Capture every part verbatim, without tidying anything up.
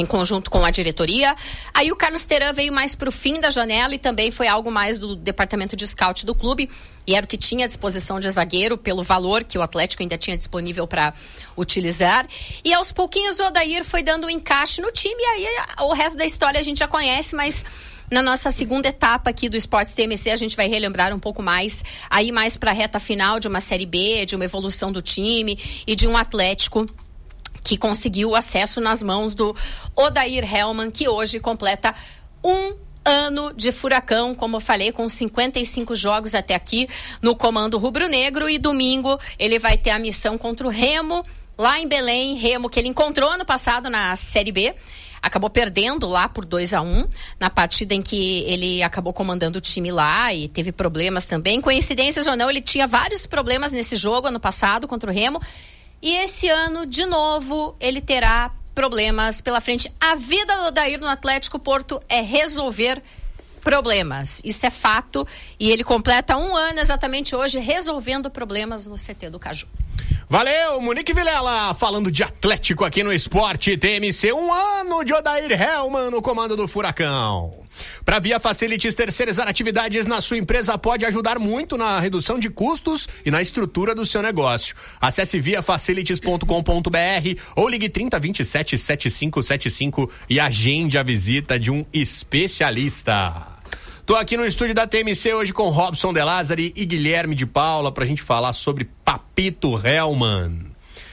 em conjunto com a diretoria. Aí o Carlos Teran veio mais para o fim da janela e também foi algo mais do departamento de scout do clube, e era o que tinha à disposição de zagueiro pelo valor que o Atlético ainda tinha disponível para utilizar. E aos pouquinhos o Odair foi dando um encaixe no time, e aí o resto da história a gente já conhece, mas na nossa segunda etapa aqui do Esportes T M C a gente vai relembrar um pouco mais, aí mais para a reta final de uma Série B, de uma evolução do time e de um Atlético que conseguiu o acesso nas mãos do Odair Hellmann, que hoje completa um ano de Furacão, como eu falei, com cinquenta e cinco jogos até aqui no comando rubro-negro, e domingo ele vai ter a missão contra o Remo, lá em Belém, Remo que ele encontrou ano passado na Série B, acabou perdendo lá por dois a um, na partida em que ele acabou comandando o time lá e teve problemas também, coincidências ou não, ele tinha vários problemas nesse jogo ano passado contra o Remo. E esse ano, de novo, ele terá problemas pela frente. A vida do Odair no Atlético Porto é resolver problemas. Isso é fato. E ele completa um ano exatamente hoje resolvendo problemas no C T do Caju. Valeu, Monique Vilela, falando de Atlético aqui no Esporte T M C. Um ano de Odair Hellmann no comando do Furacão. Para Via Facilities, terceirizar atividades na sua empresa pode ajudar muito na redução de custos e na estrutura do seu negócio. Acesse via facilities ponto com ponto b r ou ligue trinta, vinte e sete, setenta e cinco setenta e cinco e agende a visita de um especialista. Tô aqui no estúdio da T M C hoje com Robson De Lázari e Guilherme de Paula pra gente falar sobre Papito Hellmann.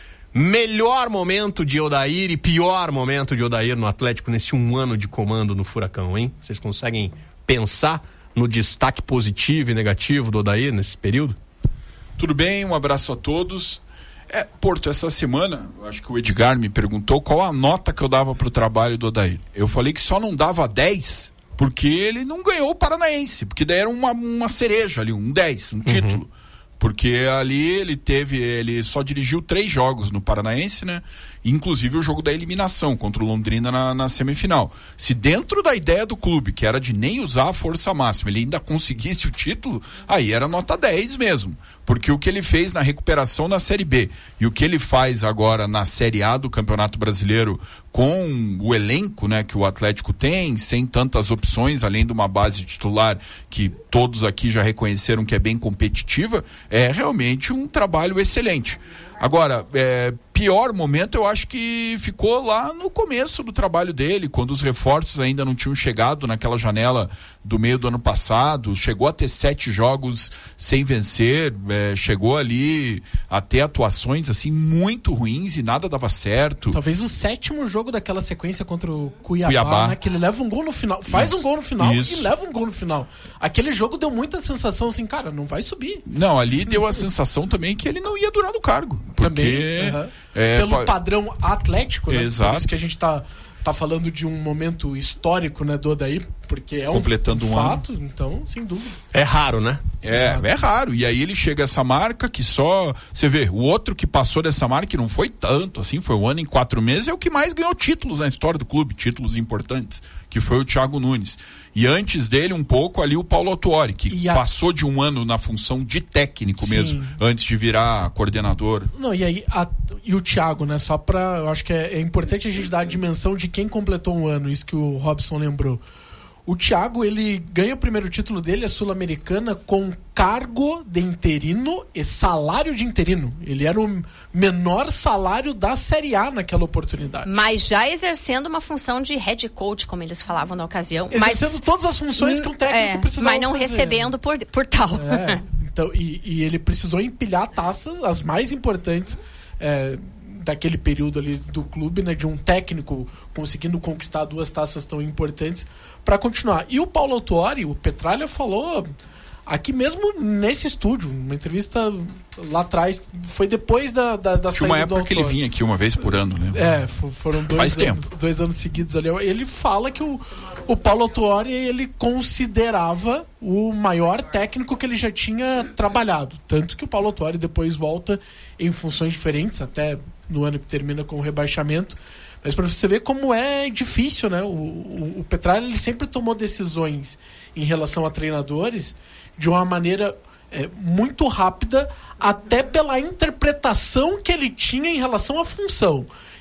Melhor momento de Odair e pior momento de Odair no Atlético nesse um ano de comando no Furacão, hein? Vocês conseguem pensar no destaque positivo e negativo do Odair nesse período? Tudo bem, um abraço a todos. É, Porto, essa semana, eu acho que o Edgar me perguntou qual a nota que eu dava pro trabalho do Odair. Eu falei que só não dava dez porque ele não ganhou o Paranaense, porque daí era uma, uma cereja ali, um dez, um título. Uhum. Porque ali ele teve, ele só dirigiu três jogos no Paranaense, né? Inclusive o jogo da eliminação contra o Londrina na, na semifinal. Se dentro da ideia do clube, que era de nem usar a força máxima, ele ainda conseguisse o título, aí era nota dez mesmo. Porque o que ele fez na recuperação na Série B e o que ele faz agora na Série A do Campeonato Brasileiro com o elenco, né, que o Atlético tem, sem tantas opções, além de uma base titular que todos aqui já reconheceram que é bem competitiva, é realmente um trabalho excelente. Agora, é, pior momento eu acho que ficou lá no começo do trabalho dele, quando os reforços ainda não tinham chegado naquela janela do meio do ano passado, chegou a ter sete jogos sem vencer, é, chegou ali a ter atuações assim muito ruins e nada dava certo. Talvez o sétimo jogo daquela sequência contra o Cuiabá, Cuiabá. Né, que ele leva um gol no final, faz Isso. um gol no final Isso. e leva um gol no final. Aquele jogo deu muita sensação assim, cara, não vai subir. Não, ali deu a sensação também que ele não ia durar no cargo. Porque, também, uhum. é, pelo pa... padrão atlético, né? Exato. Por isso que a gente tá, tá falando de um momento histórico, né, do Odair, porque é um, completando um um fato, ano. Então, sem dúvida. É raro, né? É, é raro. E aí ele chega a essa marca que só... Você vê, o outro que passou dessa marca, que não foi tanto, assim, foi um ano em quatro meses, é o que mais ganhou títulos na história do clube, títulos importantes, que foi o Thiago Nunes. E antes dele, um pouco, ali o Paulo Autuori, que a... passou de um ano na função de técnico Sim. mesmo, antes de virar coordenador. Não, e aí, a... e o Thiago, né, só pra... Eu acho que é, é importante a gente dar a dimensão de quem completou um ano, isso que o Robson lembrou. O Thiago, ele ganha o primeiro título dele, a Sul-Americana, com cargo de interino e salário de interino. Ele era o menor salário da Série A naquela oportunidade. Mas já exercendo uma função de head coach, como eles falavam na ocasião. Exercendo mas, todas as funções que um técnico é, precisava mas não fazer. recebendo por, por tal. É, então, e, e ele precisou empilhar taças, as mais importantes... É, daquele período ali do clube, né, de um técnico conseguindo conquistar duas taças tão importantes para continuar. E o Paulo Autuori, o Petralha, falou aqui mesmo nesse estúdio, uma entrevista lá atrás, foi depois da, da, da Tinha uma época que ele vinha aqui uma vez por ano, né? É, foram dois, Faz anos, tempo. dois anos seguidos ali. Ele fala que o, o Paulo Autuori, ele considerava o maior técnico que ele já tinha trabalhado. Tanto que o Paulo Autuori depois volta em funções diferentes, até no ano que termina com o rebaixamento. Mas para você ver como é difícil, né? O, o, o Petralha, ele sempre tomou decisões em relação a treinadores de uma maneira é, muito rápida, até pela interpretação que ele tinha em relação à função.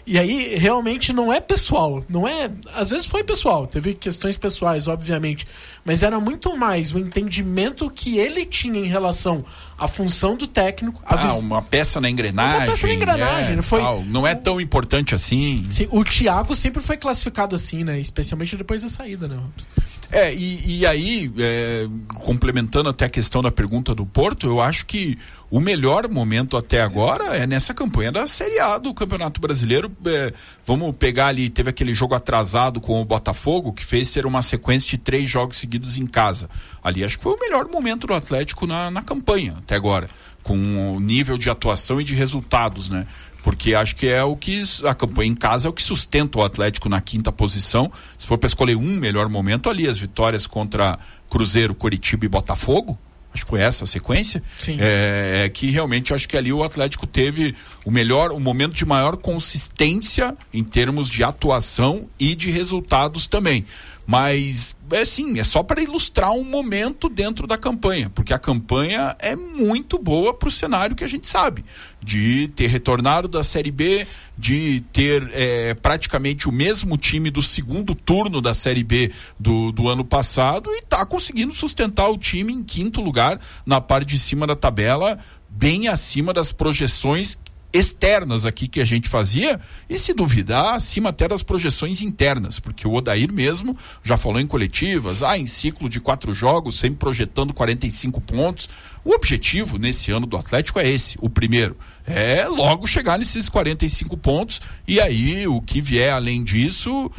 E aí, realmente, não é pessoal. Não é... Às vezes foi pessoal. Teve questões pessoais, obviamente. Mas era muito mais o entendimento que ele tinha em relação à função do técnico. A ah, vis... uma peça na engrenagem. Uma peça na engrenagem. É, foi... tal. Não é tão importante assim. Sim, o Thiago sempre foi classificado assim, né? Especialmente depois da saída, né? É, e, e aí, é, complementando até a questão da pergunta do Porto, eu acho que o melhor momento até agora é nessa campanha da Série A do Campeonato Brasileiro. É, vamos pegar ali, teve aquele jogo atrasado com o Botafogo, que fez ser uma sequência de três jogos seguidos em casa. Ali acho que foi o melhor momento do Atlético na, na campanha até agora, com o nível de atuação e de resultados, né? Porque acho que é o que a campanha em casa é o que sustenta o Atlético na quinta posição. Se for para escolher um melhor momento ali, as vitórias contra Cruzeiro, Coritiba e Botafogo, acho que foi essa a sequência. Sim. É, é que realmente acho que ali o Atlético teve o melhor, o momento de maior consistência em termos de atuação e de resultados também. Mas, é sim, é só para ilustrar um momento dentro da campanha, porque a campanha é muito boa para o cenário que a gente sabe, de ter retornado da Série B, de ter é, praticamente o mesmo time do segundo turno da Série B do, do ano passado e tá conseguindo sustentar o time em quinto lugar na parte de cima da tabela, bem acima das projeções externas aqui que a gente fazia, e se duvidar, acima até das projeções internas, porque o Odair mesmo já falou em coletivas, ah, em ciclo de quatro jogos, sempre projetando quarenta e cinco pontos. O objetivo nesse ano do Atlético é esse, o primeiro, é logo chegar nesses quarenta e cinco pontos, e aí o que vier além disso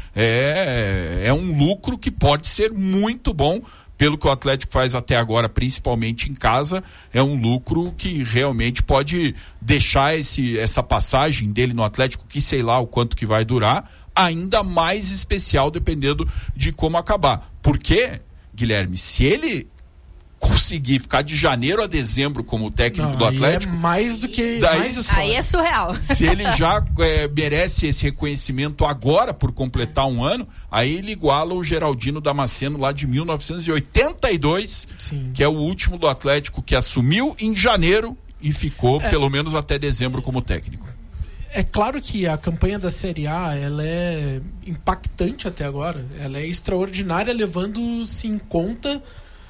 é, é um lucro que pode ser muito bom. Pelo que o Atlético faz até agora, principalmente em casa, é um lucro que realmente pode deixar esse, essa passagem dele no Atlético, que sei lá o quanto que vai durar, ainda mais especial dependendo de como acabar. Porque, Guilherme, se ele conseguir ficar de janeiro a dezembro como técnico não, do Atlético, é mais do que daí, mais aí é surreal. Se ele já é, merece esse reconhecimento agora por completar um ano, aí ele iguala o Geraldino Damasceno lá de mil novecentos e oitenta e dois, sim, que é o último do Atlético que assumiu em janeiro e ficou é. pelo menos até dezembro como técnico. É claro que a campanha da Série A ela é impactante até agora, ela é extraordinária, levando-se em conta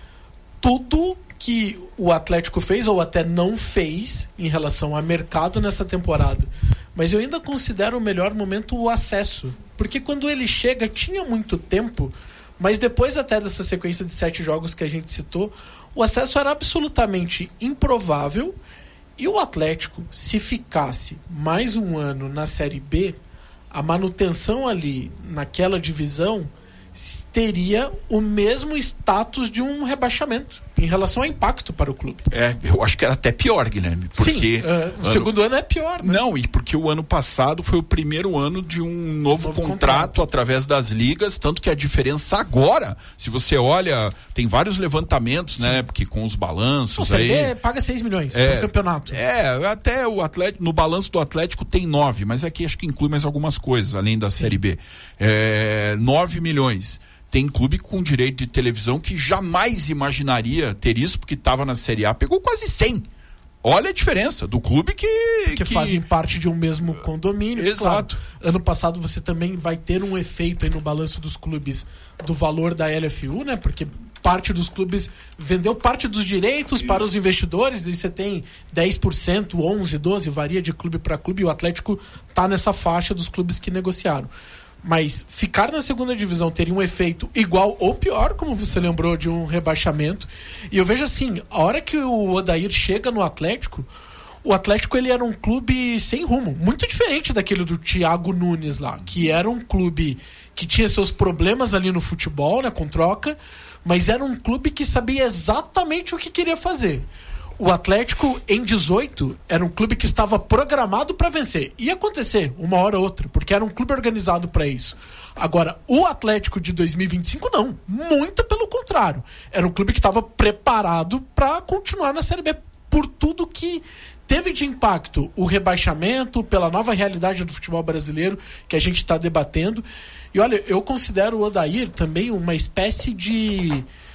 tudo que o Atlético fez ou até não fez em relação a mercado nessa temporada. Mas eu ainda considero o melhor momento o acesso. Porque quando ele chega, tinha muito tempo, mas depois até dessa sequência de sete jogos que a gente citou, o acesso era absolutamente improvável. E o Atlético, se ficasse mais um ano na Série B, a manutenção ali naquela divisão teria o mesmo status de um rebaixamento em relação ao impacto para o clube. É, eu acho que era até pior, Guilherme. Porque Sim, uh, o ano... segundo ano é pior. Né? Não, e porque o ano passado foi o primeiro ano de um novo, novo contrato, contrato através das ligas, tanto que a diferença agora, se você olha, tem vários levantamentos, Sim. né, porque com os balanços o aí... C B paga seis milhões é, por campeonato. É, até o Atlético, no balanço do Atlético tem nove, mas aqui acho que inclui mais algumas coisas, além da Sim. Série B. É, nove milhões. Tem clube com direito de televisão que jamais imaginaria ter isso, porque estava na Série A, pegou quase cem. Olha a diferença do clube que... Que, que... fazem parte de um mesmo condomínio. Exato. Claro, ano passado você também vai ter um efeito aí no balanço dos clubes do valor da L F U, né? Porque parte dos clubes vendeu parte dos direitos para os investidores, daí você tem dez por cento, onze, doze, varia de clube para clube, e o Atlético está nessa faixa dos clubes que negociaram. Mas ficar na segunda divisão teria um efeito igual ou pior, como você lembrou, de um rebaixamento. E eu vejo assim, a hora que o Odair chega no Atlético, o Atlético ele era um clube sem rumo, muito diferente daquele do Thiago Nunes lá, que era um clube que tinha seus problemas ali no futebol, né, com troca, mas era um clube que sabia exatamente o que queria fazer. O Atlético, em dezoito, era um clube que estava programado para vencer. Ia acontecer uma hora ou outra, porque era um clube organizado para isso. Agora, o Atlético de dois mil e vinte e cinco, não. Muito pelo contrário. Era um clube que estava preparado para continuar na Série B, por tudo que teve de impacto. O rebaixamento, pela nova realidade do futebol brasileiro que a gente está debatendo. E olha, eu considero o Odair também uma espécie de...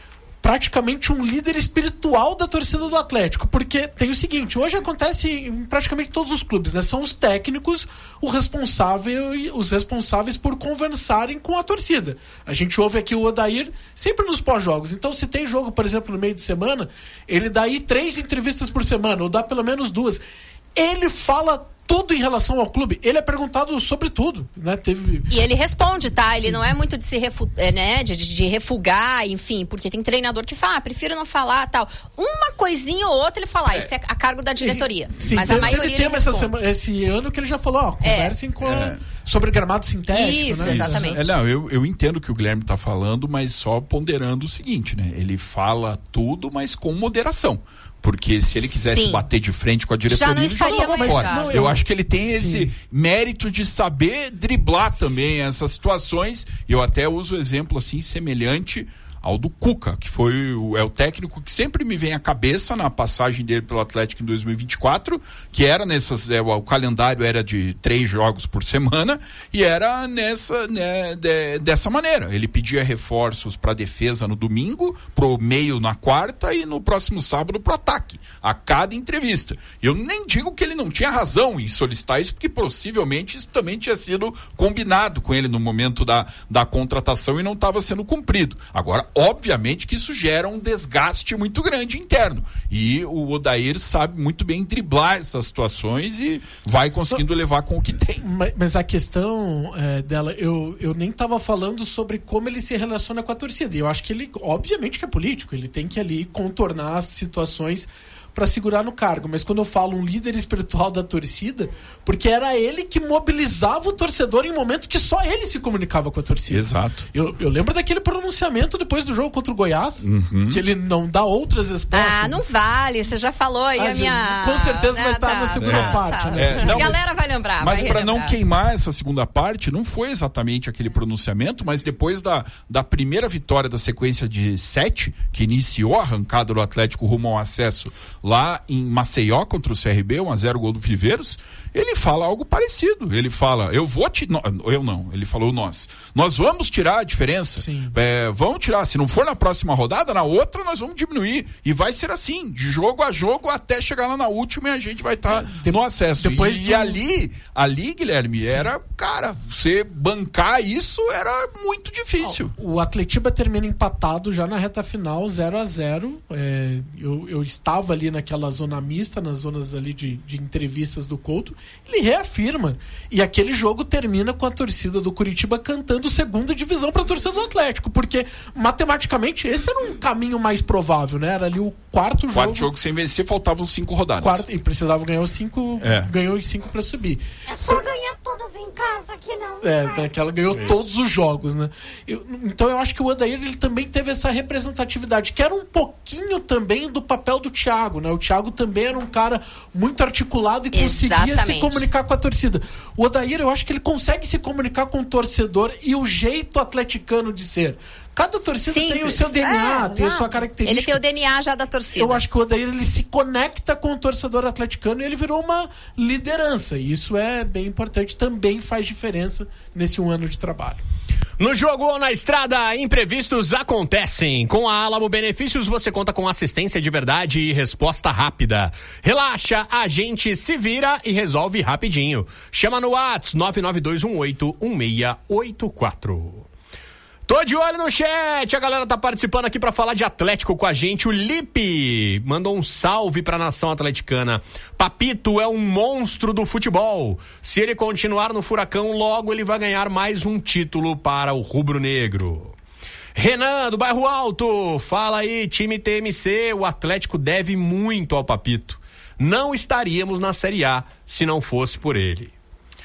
praticamente um líder espiritual da torcida do Atlético, porque tem o seguinte, hoje acontece em praticamente todos os clubes, né? São os técnicos o responsável, os responsáveis por conversarem com a torcida. A gente ouve aqui o Odair sempre nos pós-jogos, então se tem jogo, por exemplo, no meio de semana, ele dá aí três entrevistas por semana, ou dá pelo menos duas. Ele fala tudo em relação ao clube. Ele é perguntado sobre tudo, né? Teve... E ele responde, tá? Ele Sim. não é muito de se refu... né? de, de, de refugar, enfim, porque tem treinador que fala, ah, prefiro não falar, tal. Uma coisinha ou outra ele fala, ah, isso é a cargo da diretoria. Sim, mas teve, a maioria teve tema ele essa semana, esse ano que ele já falou, ó, conversem é. com é. sobre gramado sintético, isso, né? exatamente. É, não, eu, eu entendo o que o Guilherme está falando, mas só ponderando o seguinte, né? Ele fala tudo, mas com moderação. Porque se ele quisesse Sim. bater de frente com a diretoria, já não estaria ele mais fora. já. Eu, eu acho que ele tem esse Sim. mérito de saber driblar Sim. também essas situações. E eu até uso exemplo assim semelhante ao do Cuca, que foi o, é o técnico que sempre me vem à cabeça na passagem dele pelo Atlético em dois mil e vinte e quatro, que era nessas, é, o calendário era de três jogos por semana, e era nessa, né, de, dessa maneira. Ele pedia reforços para defesa no domingo, pro meio na quarta e no próximo sábado pro ataque, a cada entrevista. Eu nem digo que ele não tinha razão em solicitar isso, porque possivelmente isso também tinha sido combinado com ele no momento da, da contratação e não estava sendo cumprido. Agora, obviamente que isso gera um desgaste muito grande interno. E o Odair sabe muito bem driblar essas situações e vai conseguindo levar com o que tem. Mas, mas a questão é, dela, eu, eu nem estava falando sobre como ele se relaciona com a torcida. Eu acho que ele, obviamente que é político, ele tem que ali contornar as situações para segurar no cargo, mas quando eu falo um líder espiritual da torcida, porque era ele que mobilizava o torcedor em momentos que só ele se comunicava com a torcida. Exato. Eu, eu lembro daquele pronunciamento depois do jogo contra o Goiás, uhum. que ele não dá outras respostas. Ah, não vale, você já falou aí ah, a minha... Com certeza ah, vai estar tá, na segunda tá, parte, tá. né? É, não, a galera mas, vai lembrar. Mas para não relembrar. queimar essa segunda parte, não foi exatamente aquele pronunciamento, mas depois da, da primeira vitória da sequência de sete, que iniciou a arrancada do Atlético rumo ao acesso lá em Maceió contra o C R B, um a zero gol do Viveiros, ele fala algo parecido. Ele fala, eu vou te... Não, eu não, ele falou nós. Nós vamos tirar a diferença. É, vamos tirar, se não for na próxima rodada, na outra nós vamos diminuir. E vai ser assim, de jogo a jogo, até chegar lá na última e a gente vai estar tá é, no acesso. Depois e, do... e ali, ali, Guilherme, Sim. era, cara, você bancar isso era muito difícil. O Atletiba termina empatado já na reta final, zero a zero. É, eu, eu estava ali naquela zona mista, nas zonas ali de, de entrevistas do Couto. Ele reafirma. E aquele jogo termina com a torcida do Curitiba cantando segunda divisão para a torcida do Atlético, porque matematicamente esse era um caminho mais provável, né? Era ali o quarto jogo. Quarto jogo sem vencer, faltavam cinco rodadas. Quarto, e precisava ganhar os cinco, é. ganhou os cinco para subir. É só ganhar todas em casa que não. É, que ela ganhou Isso. todos os jogos, né? Eu, então eu acho que o Odair ele também teve essa representatividade, que era um pouquinho também do papel do Thiago, né? O Thiago também era um cara muito articulado e conseguia Exatamente. se comunicar com a torcida. O Odair, eu acho que ele consegue se comunicar com o torcedor e o jeito atleticano de ser. Cada torcida Simples. tem o seu D N A, é, tem a sua característica. Ele tem o D N A já da torcida. Eu acho que o Odair ele se conecta com o torcedor atleticano e ele virou uma liderança. E isso é bem importante, também faz diferença nesse um ano de trabalho. No jogo ou na estrada, imprevistos acontecem. Com a Alamo Benefícios, você conta com assistência de verdade e resposta rápida. Relaxa, a gente se vira e resolve rapidinho. Chama no WhatsApp nove nove dois um oito um seis oito quatro. Tô de olho no chat, a galera tá participando aqui pra falar de Atlético com a gente. O Lipe mandou um salve pra nação atleticana. Papito é um monstro do futebol. Se ele continuar no Furacão, logo ele vai ganhar mais um título para o rubro-negro. Renan, do Bairro Alto, fala aí, time T M C, o Atlético deve muito ao Papito. Não estaríamos na Série A se não fosse por ele.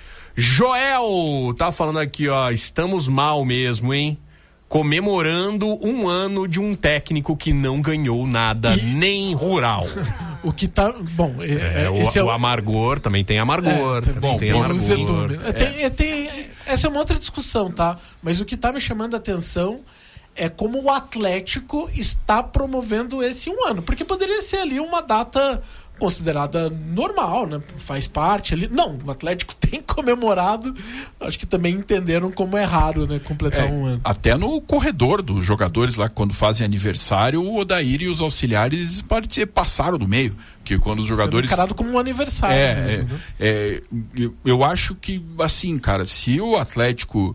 Joel, tá falando aqui, ó, estamos mal mesmo, hein? Comemorando um ano de um técnico que não ganhou nada, e... nem rural. O que tá... Bom, é, é, o, esse é o... o amargor, também tem amargor. É, também bom, tem amargor. É. Tem, tem, essa é uma outra discussão, tá? Mas o que tá me chamando a atenção é como o Atlético está promovendo esse um ano. Porque poderia ser ali uma data considerada normal, né? Faz parte ali. Não, o Atlético tem comemorado. Acho que também entenderam como é raro, né? Completar É, um ano. até no corredor dos jogadores lá, quando fazem aniversário, o Odair e os auxiliares parece- passaram no meio. Que quando os jogadores. Sendo encarado como um aniversário É, mesmo, né? é, é, eu, eu acho que, assim, cara, se o Atlético.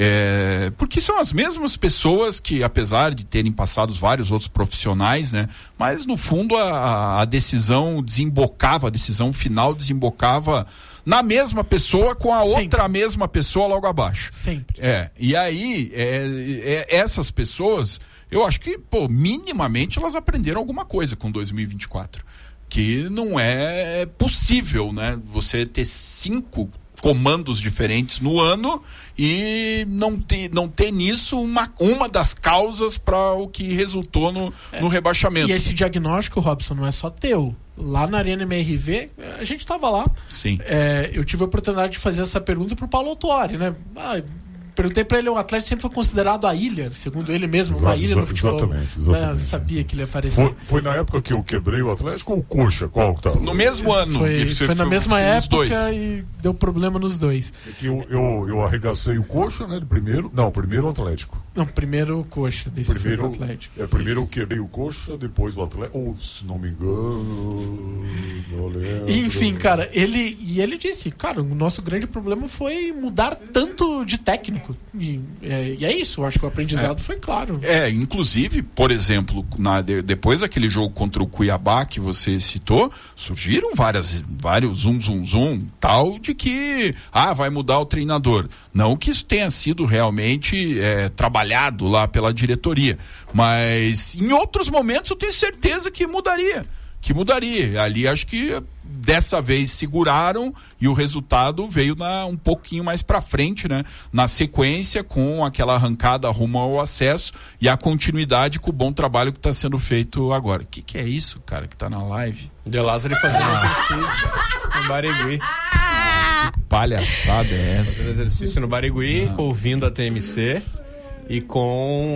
É, porque são as mesmas pessoas que, apesar de terem passado vários outros profissionais, né? Mas no fundo a, a decisão desembocava, a decisão final desembocava na mesma pessoa com a Sempre. outra mesma pessoa logo abaixo. Sempre. É, e aí, é, é, essas pessoas, eu acho que, pô, minimamente elas aprenderam alguma coisa com dois mil e vinte e quatro. Que não é possível, né? Você ter cinco comandos diferentes no ano e não ter, não ter nisso uma, uma das causas para o que resultou no, é. no rebaixamento. E esse diagnóstico, Robson, não é só teu. Lá na Arena M R V, a gente estava lá. Sim. É, eu tive a oportunidade de fazer essa pergunta pro Paulo Autuori, né? Ah, perguntei para ele, o Atlético sempre foi considerado a ilha, segundo ele mesmo, uma Exato, ilha no futebol. Exatamente, exatamente. Né? Eu sabia que ele ia aparecer. Foi, foi na época que eu quebrei o Atlético ou o Coxa? Qual que tá? No mesmo ano. Foi, que você foi na foi, mesma nos época dois. e deu problema nos dois. É que eu, eu, eu arregacei o Coxa, né? De primeiro. Não, primeiro o Atlético. Não, primeiro o Coxa, desse Primeiro, foi pro Atlético. é, primeiro eu quebrei o Coxa, depois o Atlético. Ou, se não me engano. Não lembro. E, enfim, cara, ele e ele disse, cara, o nosso grande problema foi mudar tanto de técnico. E é, e é isso, eu acho que o aprendizado É. foi claro. É, inclusive, por exemplo, na, de, depois daquele jogo contra o Cuiabá que você citou, surgiram várias, vários zum, zum, zum, tal, de que, ah, vai mudar o treinador. Não que isso tenha sido realmente é, trabalhado lá pela diretoria, mas em outros momentos eu tenho certeza que mudaria. Que mudaria. Ali acho que dessa vez seguraram e o resultado veio na, um pouquinho mais pra frente, né? Na sequência, com aquela arrancada rumo ao acesso e a continuidade com o bom trabalho que está sendo feito agora. O que, que é isso, cara, que tá na live? De Lázaro fazendo exercício no Barigui. Que palhaçada é essa? Fazendo exercício no Barigui, ah. ouvindo a T M C. E com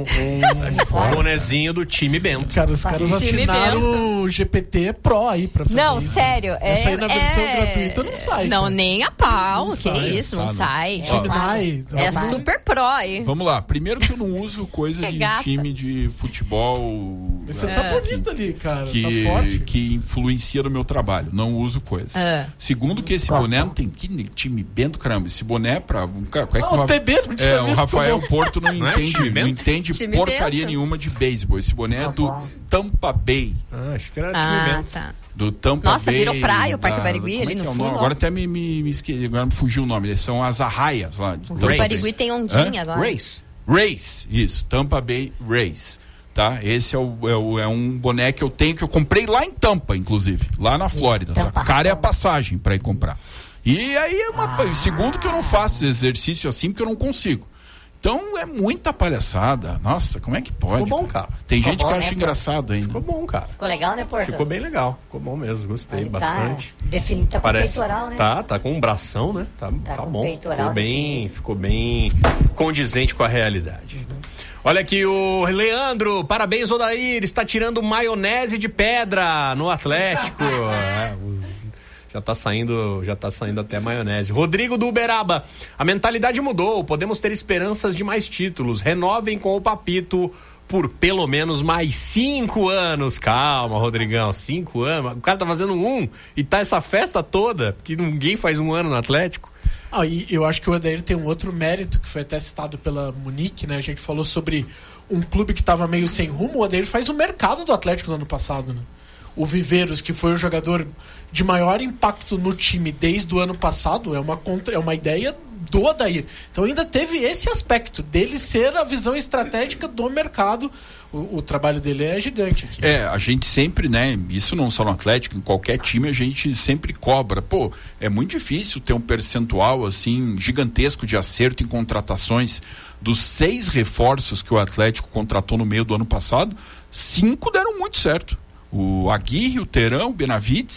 um bonezinho do time Bento. Cara, os caras assinaram o G P T Pro aí pra fazer Não, isso. sério. É, Essa aí na versão é... gratuita não sai. Não, cara. nem a pau. Não que sai, isso, não sai. Gemini. É super pro aí. Vamos lá. Primeiro que eu não uso coisa É de gata. time de futebol. Você é, tá bonito ali, cara. que, tá forte. que influencia no meu trabalho. Não uso coisa. É. Segundo que esse boné não tem que time Bento, caramba. Esse boné é pra... Um, cara, qual é que Não, o, o T B não tinha é, o visto, Rafael não. Porto não, Não é o entende, time não Bento? entende Time porcaria Bento. nenhuma de beisebol. Esse boné é do Tampa Bay. Ah, acho que era time Ah, Bento. tá. Do Tampa Nossa, Bay. virou praia o Parque da- Barigui como é ali que no é o fundo, nome? ó. Agora até me, me, me esqueci, agora me fugiu o nome. Eles são as arraias lá. De O Tampa Bay. Barigui tem ondinha Hã? agora. Race. Race, isso, Tampa Bay Race, tá? Esse é, o, é, o, é um boné que eu tenho, que eu comprei lá em Tampa, inclusive, lá na Flórida, tá? Cara, é a passagem pra ir comprar. E aí, é uma, Ah. segundo que eu não faço exercício assim, porque eu não consigo. Então, é muita palhaçada. Nossa, como é que pode? Ficou bom, cara. Tem Ficou gente bom, que né, acha cara? engraçado ainda. Ficou bom, cara. Ficou legal, né, Porto? Ficou bem legal. Ficou bom mesmo, gostei Ele bastante. Tá, defini... tá com Parece, peitoral, né? tá, tá com um bração, né? Tá, tá, com bom. peitoral Ficou bem, ficou bem condizente com a realidade. Olha aqui o Leandro, parabéns Odair, está tirando maionese de pedra no Atlético. É, o- já tá saindo, já tá saindo até maionese. Rodrigo do Uberaba, a mentalidade mudou, podemos ter esperanças de mais títulos. Renovem com o Papito por pelo menos mais cinco anos. Calma, Rodrigão, cinco anos. O cara tá fazendo um e tá essa festa toda, que ninguém faz um ano no Atlético. Ah, e eu acho que o Odair tem um outro mérito que foi até citado pela Munique, né? A gente falou sobre um clube que estava meio sem rumo. O Odair faz o mercado do Atlético no ano passado, né? O Viveiros, que foi o jogador de maior impacto no time desde o ano passado, é uma, contra, é uma ideia do Odair. Então ainda teve esse aspecto dele ser a visão estratégica do mercado. O, o trabalho dele é gigante aqui. É, a gente sempre, né, isso não só no Atlético, em qualquer time a gente sempre cobra. Pô, é muito difícil ter um percentual assim gigantesco de acerto em contratações. Dos seis reforços que o Atlético contratou no meio do ano passado, cinco deram muito certo. O Aguirre, o Terão, o Benavides,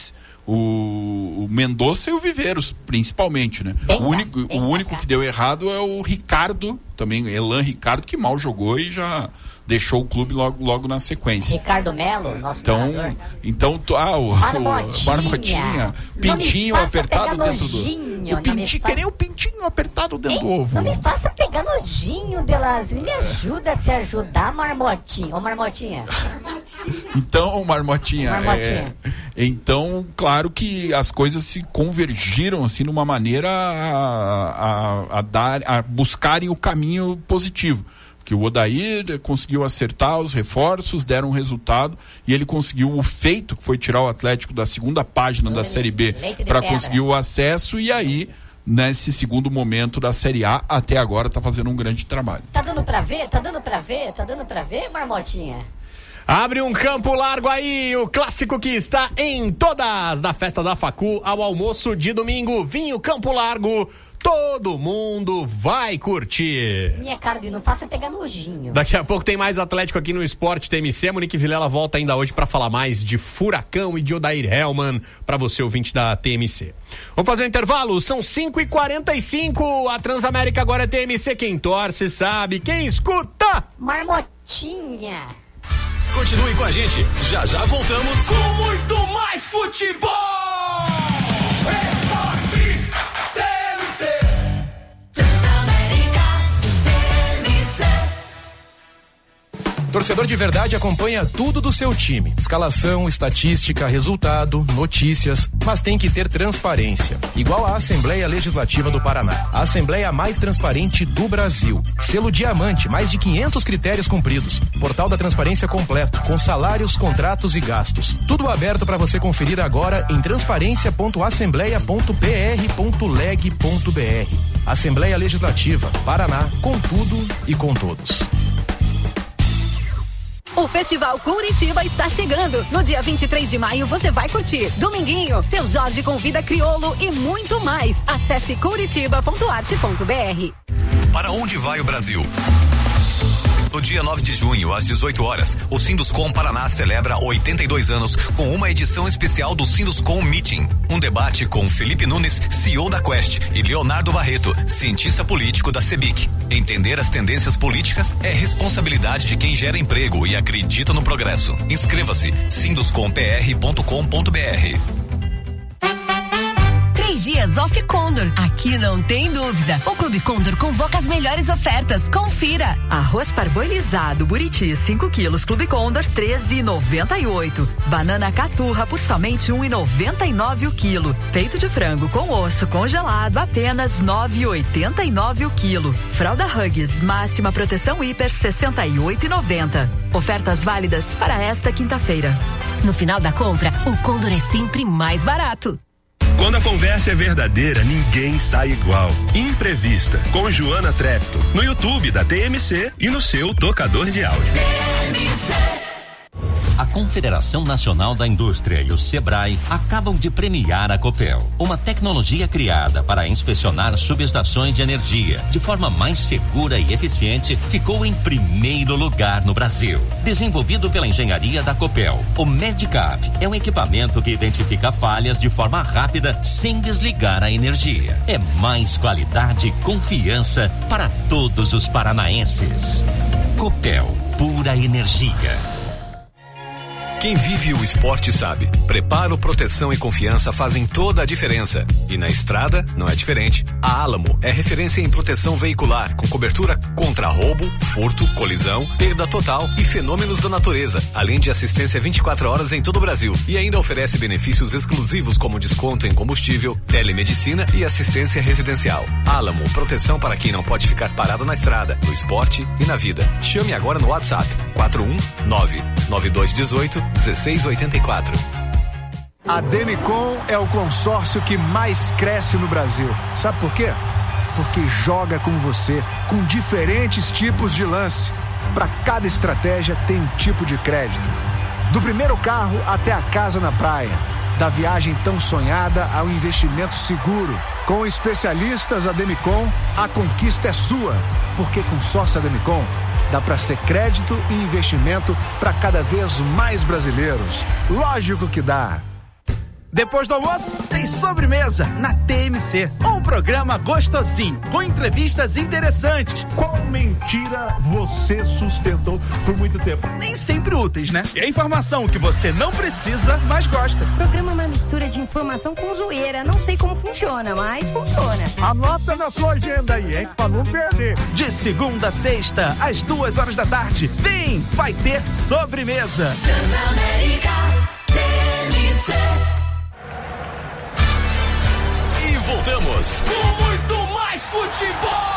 O, o Mendonça e o Viveiros, principalmente, né? Bem o único, bem o único que deu errado é o Ricardo, também, Elan Ricardo, que mal jogou e já deixou o clube logo, logo na sequência. Ricardo Melo, nosso Então, treinador. então ah, o, Marmotinha. o Marmotinha, pintinho Não me faça apertado pegar dentro do. nojinho, O não me pintinho, fa- que nem o pintinho apertado dentro do Ei, ovo. não me faça pegar nojinho, Delazzi. Me ajuda a te ajudar, Marmotinha. Ô, Marmotinha. Então, Marmotinha, Marmotinha. é, então, claro que as coisas se convergiram assim numa maneira a, a, a dar, a buscarem o caminho positivo. Que o Odair conseguiu acertar os reforços, deram um resultado e ele conseguiu o feito, que foi tirar o Atlético da segunda página da Série B Leite de para pedra. conseguir o acesso, e aí, nesse segundo momento da Série A, até agora está fazendo um grande trabalho. Tá dando pra ver? Tá dando pra ver? Tá dando pra ver, Marmotinha? Abre um campo largo aí, o clássico que está em todas, da festa da Facu ao almoço de domingo. Vinho Campo Largo, todo mundo vai curtir. Minha cara de não faça pegar nojinho. Daqui a pouco tem mais Atlético aqui no Esporte T M C. Monique Vilela volta ainda hoje para falar mais de Furacão e de Odair Hellmann para você, ouvinte da T M C. Vamos fazer um intervalo? São cinco e quarenta e cinco. A Transamérica agora é T M C. Quem torce sabe, quem escuta. Marmotinha. Continue com a gente, já já voltamos com muito mais futebol! Esportes T M C. Transamérica T M C. Torcedor de verdade acompanha tudo do seu time. Escalação, estatística, resultado, notícias, mas tem que ter transparência. Igual a Assembleia Legislativa do Paraná. A Assembleia mais transparente do Brasil. Selo Diamante, mais de quinhentos critérios cumpridos. Portal da transparência completo, com salários, contratos e gastos. Tudo aberto para você conferir agora em transparência ponto assembleia ponto p r ponto leg ponto b r. Assembleia Legislativa, Paraná, com tudo e com todos. O Festival Curitiba está chegando. No dia vinte e três de maio você vai curtir Dominguinho, Seu Jorge convida Criolo e muito mais. Acesse curitiba ponto arte ponto b r. Para onde vai o Brasil? No dia nove de junho, às dezoito horas, o Sinduscom Paraná celebra oitenta e dois anos com uma edição especial do Sinduscom Meeting. Um debate com Felipe Nunes, C E O da Quest, e Leonardo Barreto, cientista político da CEBIC. Entender as tendências políticas é responsabilidade de quem gera emprego e acredita no progresso. Inscreva-se sinduscom p r ponto com ponto b r. Três dias off Condor. Aqui não tem dúvida. O Clube Condor convoca as melhores ofertas. Confira. Arroz parboilizado Buriti cinco quilos Clube Condor treze e noventa e oito. Banana caturra por somente um e noventa e nove o quilo. Peito de frango com osso congelado apenas nove e oitenta e nove o quilo. Fralda Huggies máxima proteção hiper sessenta e oito e noventa. Ofertas válidas para esta quinta-feira. No final da compra, o Condor é sempre mais barato. Quando a conversa é verdadeira, ninguém sai igual. Imprevista, com Joana Trepto, no YouTube da T M C e no seu tocador de áudio. T M C. A Confederação Nacional da Indústria e o Sebrae acabam de premiar a Copel, uma tecnologia criada para inspecionar subestações de energia de forma mais segura e eficiente, ficou em primeiro lugar no Brasil. Desenvolvido pela engenharia da Copel, o Medicap é um equipamento que identifica falhas de forma rápida sem desligar a energia. É mais qualidade e confiança para todos os paranaenses. Copel, pura energia. Quem vive o esporte sabe. Preparo, proteção e confiança fazem toda a diferença. E na estrada não é diferente. A Álamo é referência em proteção veicular, com cobertura contra roubo, furto, colisão, perda total e fenômenos da natureza, além de assistência vinte e quatro horas em todo o Brasil. E ainda oferece benefícios exclusivos como desconto em combustível, telemedicina e assistência residencial. Álamo, proteção para quem não pode ficar parado na estrada, no esporte e na vida. Chame agora no WhatsApp quatro um nove nove dois um oito um seis oito quatro. A Demicon é o consórcio que mais cresce no Brasil. Sabe por quê? Porque joga com você, com diferentes tipos de lance. Para cada estratégia tem um tipo de crédito. Do primeiro carro até a casa na praia. Da viagem tão sonhada ao investimento seguro. Com especialistas da Demicon, a conquista é sua. Porque com sócio Demicon, dá para ser crédito e investimento para cada vez mais brasileiros. Lógico que dá. Depois do almoço, tem sobremesa na T M C. Um programa gostosinho, com entrevistas interessantes. Qual mentira você sustentou por muito tempo? Nem sempre úteis, né? E a informação que você não precisa, mas gosta. O programa é uma mistura de informação com zoeira. Não sei como funciona, mas funciona. Anota na sua agenda aí, hein? Pra não perder. De segunda a sexta, às duas horas da tarde. Vem, vai ter sobremesa. Transamérica T M C. Voltamos com muito mais futebol.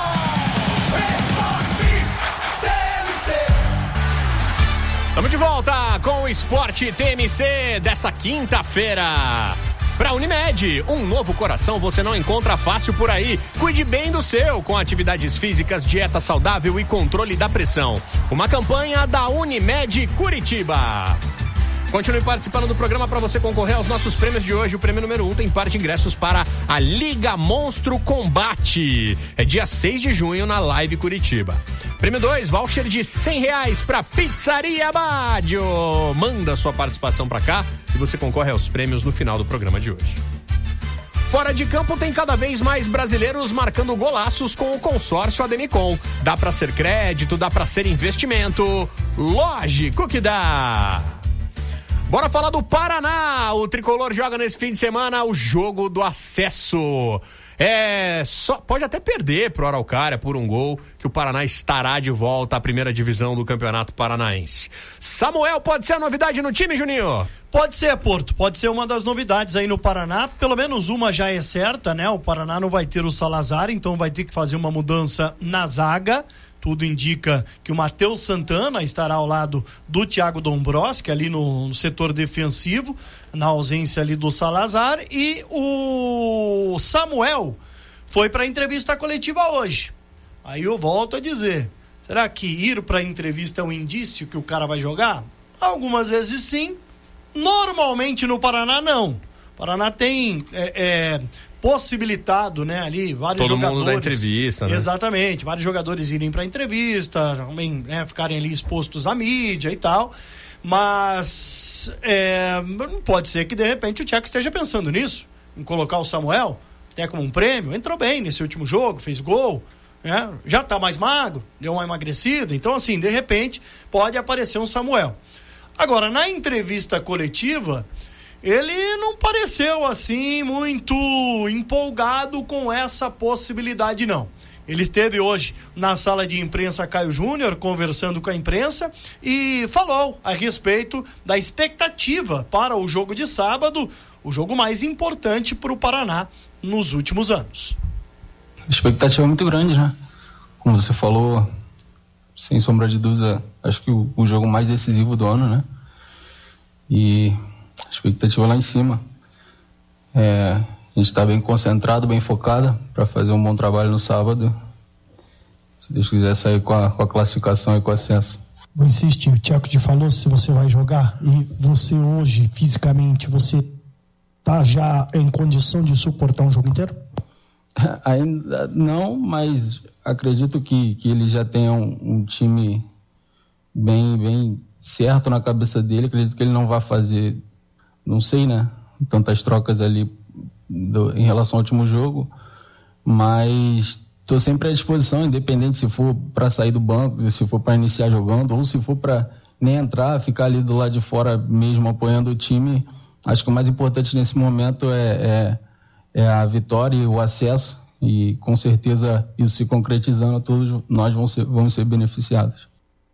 Esportes T M C. Estamos de volta com o Esporte T M C dessa quinta-feira. Para Unimed, um novo coração você não encontra fácil por aí. Cuide bem do seu com atividades físicas, dieta saudável e controle da pressão. Uma campanha da Unimed Curitiba. Continue participando do programa para você concorrer aos nossos prêmios de hoje. O prêmio número um tem par de ingressos para a Liga Monstro Combate. É dia seis de junho na Live Curitiba. Prêmio dois, voucher de cem reais para Pizzaria Badio. Manda sua participação para cá e você concorre aos prêmios no final do programa de hoje. Fora de campo tem cada vez mais brasileiros marcando golaços com o consórcio Ademicon. Dá para ser crédito, dá para ser investimento. Lógico que dá. Bora falar do Paraná. O tricolor joga nesse fim de semana o jogo do acesso. É, só pode até perder pro Araucária por um gol, que o Paraná estará de volta à primeira divisão do Campeonato Paranaense. Samuel pode ser a novidade no time, Juninho? Pode ser, Porto, pode ser uma das novidades aí no Paraná, pelo menos uma já é certa, né? O Paraná não vai ter o Salazar, então vai ter que fazer uma mudança na zaga. Tudo indica que o Matheus Santana estará ao lado do Thiago Dombrowski, ali no, no setor defensivo, na ausência ali do Salazar, e o Samuel foi para a entrevista coletiva hoje. Aí eu volto a dizer, será que ir para a entrevista é um indício que o cara vai jogar? Algumas vezes sim, normalmente no Paraná não. O Paraná tem... É, é, possibilitado, né, ali, vários Todo jogadores... mundo da entrevista, né? Exatamente, vários jogadores irem pra entrevista, também, né, ficarem ali expostos à mídia e tal, mas é, pode ser que de repente o Tcheco esteja pensando nisso, em colocar o Samuel, até como um prêmio, entrou bem nesse último jogo, fez gol, né, já tá mais magro, deu uma emagrecida, então assim, de repente, pode aparecer um Samuel. Agora, na entrevista coletiva... ele não pareceu assim muito empolgado com essa possibilidade, não. Ele esteve hoje na sala de imprensa Caio Júnior conversando com a imprensa e falou a respeito da expectativa para o jogo de sábado, o jogo mais importante para o Paraná nos últimos anos. A expectativa é muito grande, né? Como você falou, sem sombra de dúvida, acho que o, o jogo mais decisivo do ano, né? E a expectativa lá em cima. É, a gente está bem concentrado, bem focado para fazer um bom trabalho no sábado. Se Deus quiser sair com a, com a classificação e com o acesso. Vou insistir, o Thiago te falou se você vai jogar e você hoje, fisicamente, você tá já em condição de suportar um jogo inteiro? Ainda não, mas acredito que, que ele já tenha um, um time bem, bem certo na cabeça dele. Acredito que ele não vai fazer... não sei, né, tantas trocas ali do, em relação ao último jogo, mas estou sempre à disposição, independente se for para sair do banco, se for para iniciar jogando, ou se for para nem entrar, ficar ali do lado de fora mesmo apoiando o time. Acho que o mais importante nesse momento é, é, é a vitória e o acesso, e com certeza isso se concretizando, todos nós vamos ser, vamos ser beneficiados.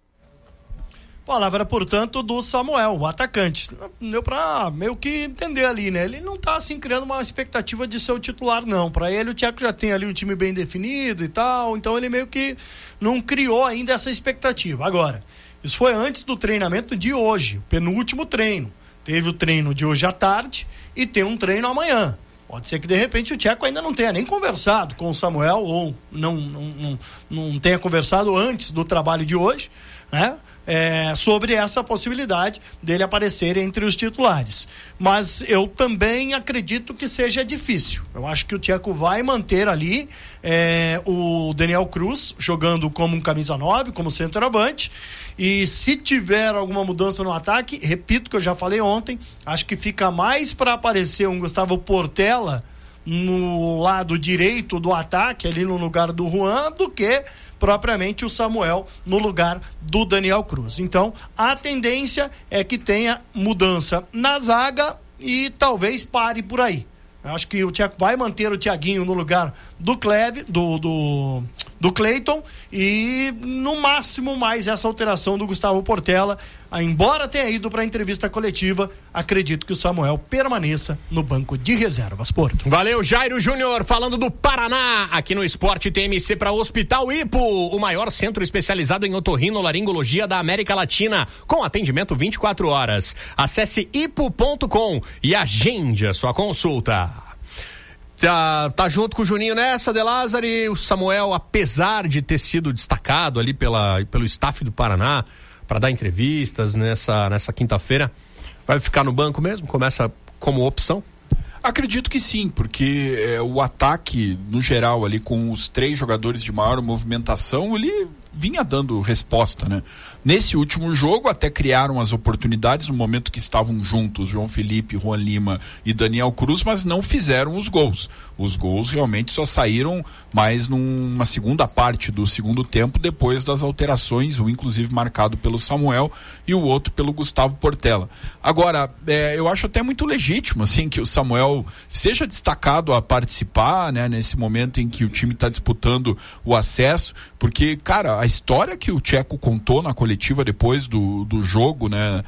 Palavra, portanto, do Samuel, o atacante. Deu pra meio que entender ali, né? Ele não tá, assim, criando uma expectativa de ser o titular, não. Pra ele, o Thiago já tem ali um time bem definido e tal, então ele meio que não criou ainda essa expectativa. Agora, isso foi antes do treinamento de hoje, o penúltimo treino. Teve o treino de hoje à tarde e tem um treino amanhã. Pode ser que, de repente, o Tcheco ainda não tenha nem conversado com o Samuel ou não, não, não, não tenha conversado antes do trabalho de hoje, né? É, sobre essa possibilidade dele aparecer entre os titulares. Mas eu também acredito que seja difícil. Eu acho que o Tcheco vai manter ali é, o Daniel Cruz jogando como um camisa nove, como centroavante, e se tiver alguma mudança no ataque, repito que eu já falei ontem, acho que fica mais para aparecer um Gustavo Portela no lado direito do ataque, ali no lugar do Juan, do que propriamente o Samuel no lugar do Daniel Cruz. Então, a tendência é que tenha mudança na zaga e talvez pare por aí. Eu acho que o Tcheco vai manter o Thiaguinho no lugar do Cleve, do, do, do Cleiton, e no máximo mais essa alteração do Gustavo Portela. Embora tenha ido para a entrevista coletiva, acredito que o Samuel permaneça no banco de reservas. Porto. Valeu, Jairo Júnior, falando do Paraná, aqui no Esporte T M C para Hospital Ipo, o maior centro especializado em otorrinolaringologia da América Latina, com atendimento vinte e quatro horas. Acesse ipo ponto com e agende a sua consulta. Tá, tá junto com o Juninho nessa, De Lázari. O Samuel, apesar de ter sido destacado ali pela, pelo staff do Paraná para dar entrevistas nessa, nessa quinta-feira, vai ficar no banco mesmo? Começa como opção? Acredito que sim, porque é, o ataque, no geral, ali com os três jogadores de maior movimentação, ele vinha dando resposta, né? Nesse último jogo, até criaram as oportunidades no momento que estavam juntos João Felipe, Juan Lima e Daniel Cruz, mas não fizeram os gols. Os gols realmente só saíram mais numa segunda parte do segundo tempo, depois das alterações, um inclusive marcado pelo Samuel e o outro pelo Gustavo Portela. Agora, é, eu acho até muito legítimo, assim, que o Samuel seja destacado a participar, né, nesse momento em que o time está disputando o acesso, porque, cara, a história que o Tcheco contou na coletiva depois do, do jogo, né,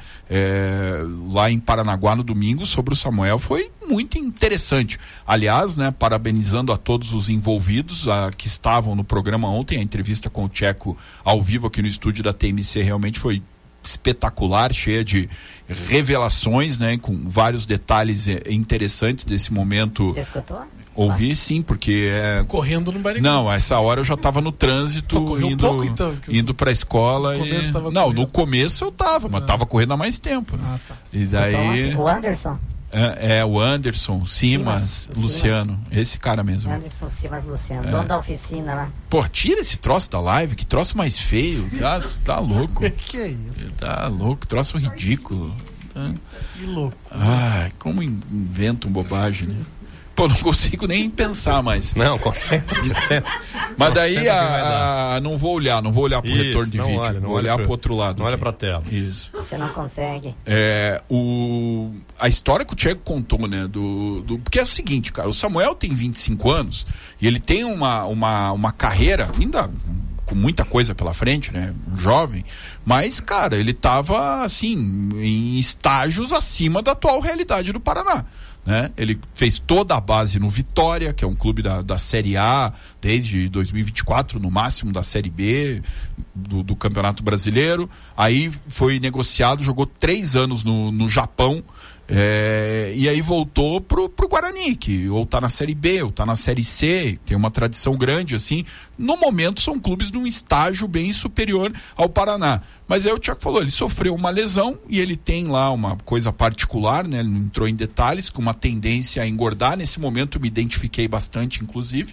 é, lá em Paranaguá no domingo, sobre o Samuel, foi muito interessante. Aliás, né, parabenizando a todos os envolvidos a, que estavam no programa ontem, a entrevista com o Tcheco ao vivo aqui no estúdio da T M C realmente foi espetacular, cheia de revelações, né, com vários detalhes interessantes desse momento. Você escutou? Ouvi sim, porque é... correndo no Barigui. Não, essa hora eu já estava no trânsito, indo, um pouco, então, indo pra escola. E... Não, correndo. No começo eu tava, mas ah. tava correndo há mais tempo. Né? Ah, tá. E daí... O Anderson. É, é o Anderson, Simas, Simas Luciano, Simas. Esse cara mesmo. Anderson, Simas, Luciano, é. dono da oficina lá. Pô, tira esse troço da live, que troço mais feio. Tá, tá louco. Que é isso? Tá louco, troço ridículo. Tá? Que louco. Ai, como inventam bobagem, né? Pô, não consigo nem pensar mais. Não, concentra, concentra. Mas daí a, a, não vou olhar, não vou olhar pro Isso, retorno de vídeo, olha, vou olhar pro, pro outro lado. Não aqui. Olha pra tela. Isso. Você não consegue. É, o, a história que o Tcheco contou, né, do, do, porque é o seguinte, cara, o Samuel tem vinte e cinco anos e ele tem uma, uma, uma carreira ainda com muita coisa pela frente, né, jovem, mas, cara, ele tava, assim, em estágios acima da atual realidade do Paraná. Né? Ele fez toda a base no Vitória, que é um clube da, da Série A desde dois mil e vinte e quatro, no máximo da Série B do, do Campeonato Brasileiro. Aí foi negociado, jogou três anos no, no Japão. É, e aí voltou pro, pro Guarani, que ou tá na Série B, ou tá na Série C, tem uma tradição grande, assim. No momento são clubes num estágio bem superior ao Paraná. Mas aí o Tcheco falou, ele sofreu uma lesão e ele tem lá uma coisa particular, né? Ele não entrou em detalhes, com uma tendência a engordar. Nesse momento eu me identifiquei bastante, inclusive.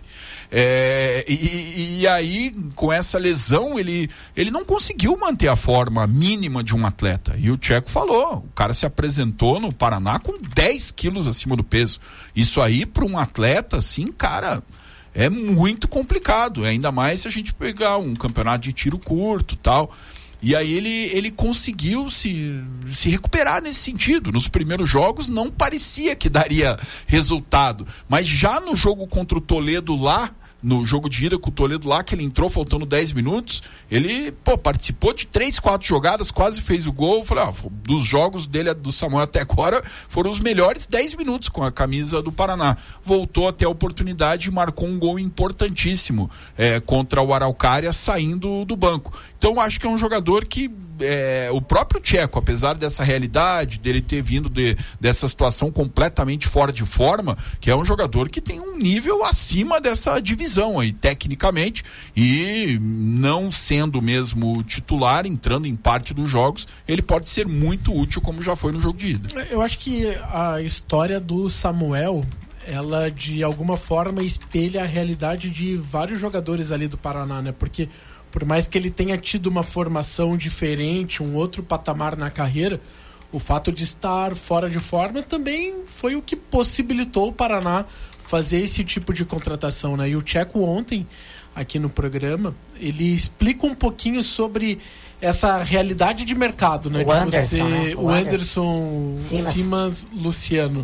É, e, e aí, com essa lesão, ele, ele não conseguiu manter a forma mínima de um atleta. E o Tcheco falou, o cara se apresentou no Paraná com dez quilos acima do peso. Isso aí, para um atleta, assim, cara, é muito complicado. Ainda mais se a gente pegar um campeonato de tiro curto e tal. E aí ele, ele conseguiu se, se recuperar nesse sentido. Nos primeiros jogos não parecia que daria resultado. Mas já no jogo contra o Toledo lá, no jogo de ida com o Toledo lá, que ele entrou faltando dez minutos, ele, pô, participou de três, quatro jogadas, quase fez o gol. Falei, ah, dos jogos dele, do Samuel até agora, foram os melhores dez minutos com a camisa do Paraná. Voltou até a oportunidade e marcou um gol importantíssimo é, contra o Araucária, saindo do banco. Então acho que é um jogador que é, o próprio Tcheco, apesar dessa realidade, dele ter vindo de, dessa situação completamente fora de forma, que é um jogador que tem um nível acima dessa divisão aí, tecnicamente, e não sendo mesmo titular, entrando em parte dos jogos, ele pode ser muito útil, como já foi no jogo de ida. Eu acho que a história do Samuel, ela de alguma forma espelha a realidade de vários jogadores ali do Paraná, né? Porque por mais que ele tenha tido uma formação diferente, um outro patamar na carreira, o fato de estar fora de forma também foi o que possibilitou o Paraná fazer esse tipo de contratação, né? E o Tcheco ontem, aqui no programa, ele explica um pouquinho sobre essa realidade de mercado, né? O de Anderson, você, né? o, O Anderson Simas. Simas Luciano.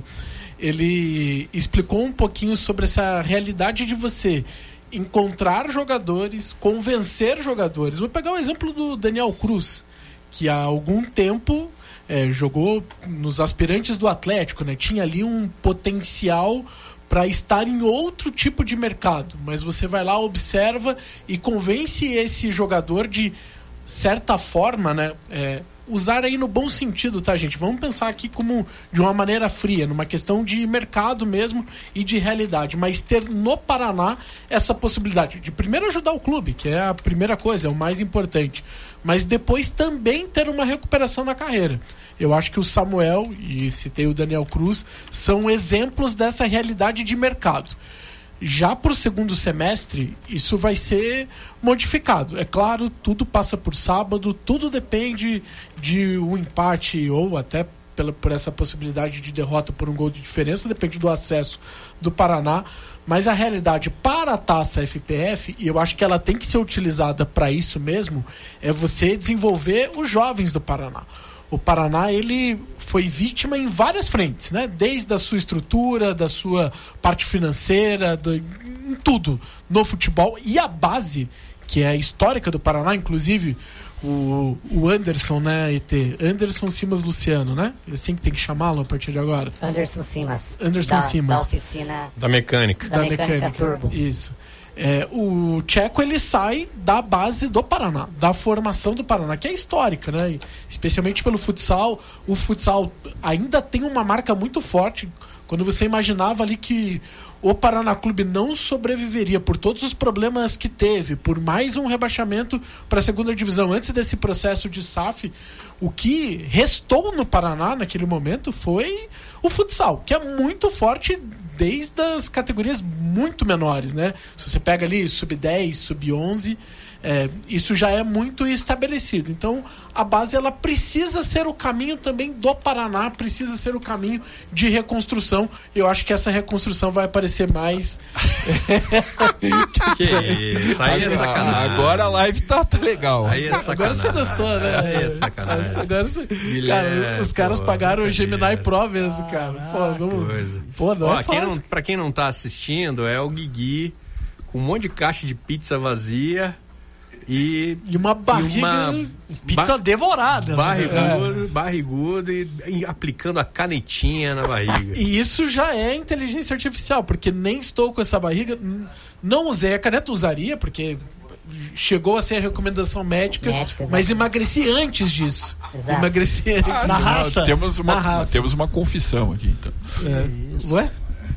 Ele explicou um pouquinho sobre essa realidade de você encontrar jogadores, convencer jogadores. Vou pegar o exemplo do Daniel Cruz, que há algum tempo é, jogou nos aspirantes do Atlético, né? Tinha ali um potencial para estar em outro tipo de mercado, mas você vai lá, observa e convence esse jogador de certa forma, né? É, usar aí no bom sentido, tá, gente? Vamos pensar aqui como de uma maneira fria, numa questão de mercado mesmo e de realidade, mas ter no Paraná essa possibilidade de primeiro ajudar o clube, que é a primeira coisa, é o mais importante, mas depois também ter uma recuperação na carreira. Eu acho que o Samuel, e citei o Daniel Cruz, são exemplos dessa realidade de mercado. Já para o segundo semestre, isso vai ser modificado. É claro, tudo passa por sábado, tudo depende de um empate ou até pela, por essa possibilidade de derrota por um gol de diferença, depende do acesso do Paraná. Mas a realidade para a Taça F P F, e eu acho que ela tem que ser utilizada para isso mesmo, é você desenvolver os jovens do Paraná. O Paraná, ele foi vítima em várias frentes, né? Desde a sua estrutura, da sua parte financeira, do, em tudo no futebol. E a base, que é a histórica do Paraná, inclusive o, o Anderson, né, E T? Anderson Simas Luciano, né? É assim que tem que chamá-lo a partir de agora. Anderson Simas. Anderson da, Simas. Da oficina... Da mecânica. Da, da mecânica, mecânica Turbo. Isso. É, o Tcheco, ele sai da base do Paraná, da formação do Paraná, que é histórica, né? E, especialmente pelo futsal. O futsal ainda tem uma marca muito forte. Quando você imaginava ali que o Paraná Clube não sobreviveria por todos os problemas que teve, por mais um rebaixamento para a segunda divisão antes desse processo de S A F, o que restou no Paraná naquele momento foi o futsal, que é muito forte desde as categorias muito menores, né? Se você pega ali sub dez, sub onze, é, isso já é muito estabelecido. Então, a base, ela precisa ser o caminho também do Paraná, precisa ser o caminho de reconstrução. Eu acho que essa reconstrução vai aparecer mais... Que isso, aí é sacanagem. Agora a live tá, tá legal. Aí é sacanagem. Agora você gostou, né? Aí é sacanagem. Agora você... Cara, os caras pô, pagaram o Gemini Gemini Pro mesmo, cara. Pô, não, pô, não Ó, é quem fácil. não, pra quem não tá assistindo, é o Guigui com um monte de caixa de pizza vazia e, e uma barriga, e uma pizza ba devorada. Barrigudo, é. barrigudo e, e aplicando a canetinha na barriga. E isso já é inteligência artificial, porque nem estou com essa barriga, não usei a caneta, usaria, porque chegou a ser a recomendação médica, Médica, mas emagreci antes disso. Exato. Emagreci antes. Ah, Na não, raça. Temos uma, Na raça. temos uma confissão aqui, então. É. Ué?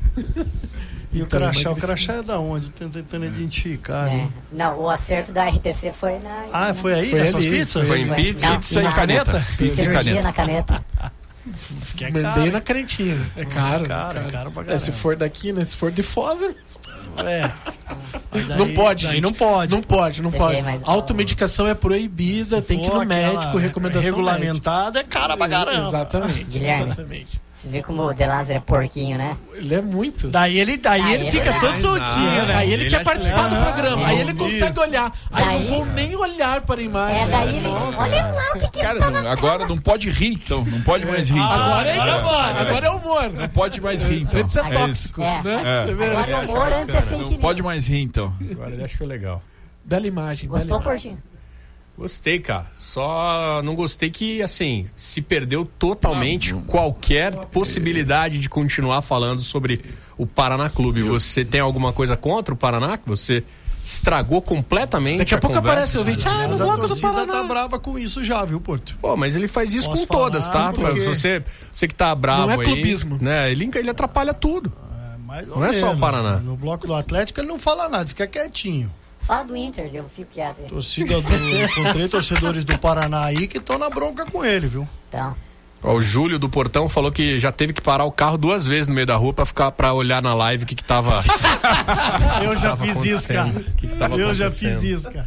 E Então, o crachá, o emagreci. crachá é da onde? Tô tentando identificar. É. né? Não, o acerto da R P C foi na... Ah, foi aí? Foi Nessas ali, pizzas? Foi em pizza, Não, Pizza e na- caneta. Pizza e Cirurgia caneta. na caneta. Que é Mandei caro, na canetinha. É caro. caro, cara. caro pra É, se caramba. for daqui, né? Se for de Foz, É. Mas daí- não pode. Daí gente. não pode. Não pode, não Você pode. vê, mas- Automedicação é proibida, Se tem que ir for no médico, aquela recomendação regulamentada, é cara pra médica. caramba. Exatamente. Guilherme. Exatamente. Você vê como o De Lázaro é porquinho, né? Ele é muito. Daí ele, daí Ah, ele é fica verdade. todo soltinho, né? Aí ele, Ele quer acha participar do legal. programa. Ah, Aí ele isso. consegue olhar. Aí eu Daí- não vou nem olhar para a imagem. É, daí ele... Olha lá o que que Cara, ele tá não- na agora não pode rir, então. Não pode mais rir. então. Agora é agora engraçado. vai. Agora é humor. Não pode mais rir, então. Antes é É isso. tóxico. É. Né? É. Você vê? Agora é humor, antes é fake Não news. pode mais rir, então. Agora ele achou legal. Bela imagem. bela Gostou, imagem. Portinho? Gostei, cara. Só não gostei que, assim, se perdeu totalmente qualquer possibilidade de continuar falando sobre o Paraná Clube. Você tem alguma coisa contra o Paraná? Que você estragou completamente. Daqui a, a pouco aparece o vídeo. Ah, Mas no a bloco do torcida Paraná. tá brava com isso já, viu, Porto? Pô, mas ele faz isso Posso com todas, falar, tá? porque- Você, você que tá bravo Não é aí, clubismo. né? Ele, ele atrapalha tudo. Mais ou Não é só o menos. Paraná. No bloco do Atlético ele não fala nada, fica quietinho. Fala do Inter, eu fico quieto. aí. Torcida do. Encontrei torcedores do Paraná aí que estão na bronca com ele, viu? Então, Ó, o Júlio do Portão falou que já teve que parar o carro duas vezes no meio da rua pra ficar para olhar na live o que que tava. Eu já tava fiz isso, cara. acontecendo, o que que tava Eu já acontecendo. fiz isso, cara.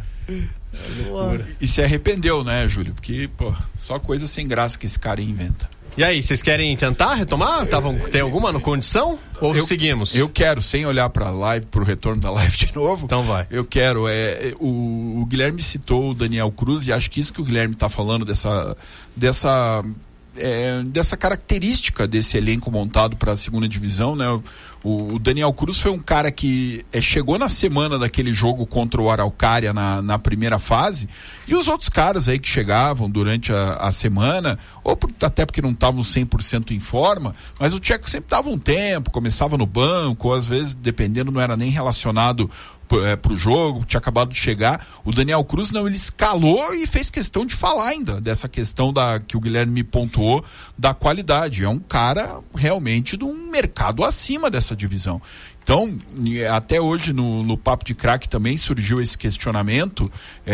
E se arrependeu, né, Júlio? Porque, pô, só coisa sem graça que esse cara inventa. E aí, vocês querem tentar retomar? Tavam, tem alguma no condição? Ou eu, seguimos? Eu quero, sem olhar pra live, pro retorno da live de novo. Então vai. Eu quero, é, é, o, o Guilherme citou o Daniel Cruz e acho que isso que o Guilherme tá falando dessa dessa é, dessa característica desse elenco montado para a segunda divisão, né? O, o Daniel Cruz foi um cara que é, chegou na semana daquele jogo contra o Araucária na, na primeira fase, e os outros caras aí que chegavam durante a, a semana, ou por, até porque não estavam cem por cento em forma, mas o Tcheco sempre dava um tempo, começava no banco, ou às vezes, dependendo, não era nem relacionado É, pro jogo, tinha acabado de chegar. O Daniel Cruz não, ele escalou e fez questão de falar ainda dessa questão da, que o Guilherme me pontuou, da qualidade. É um cara realmente de um mercado acima dessa divisão. Então, até hoje no, no Papo de Craque também surgiu esse questionamento.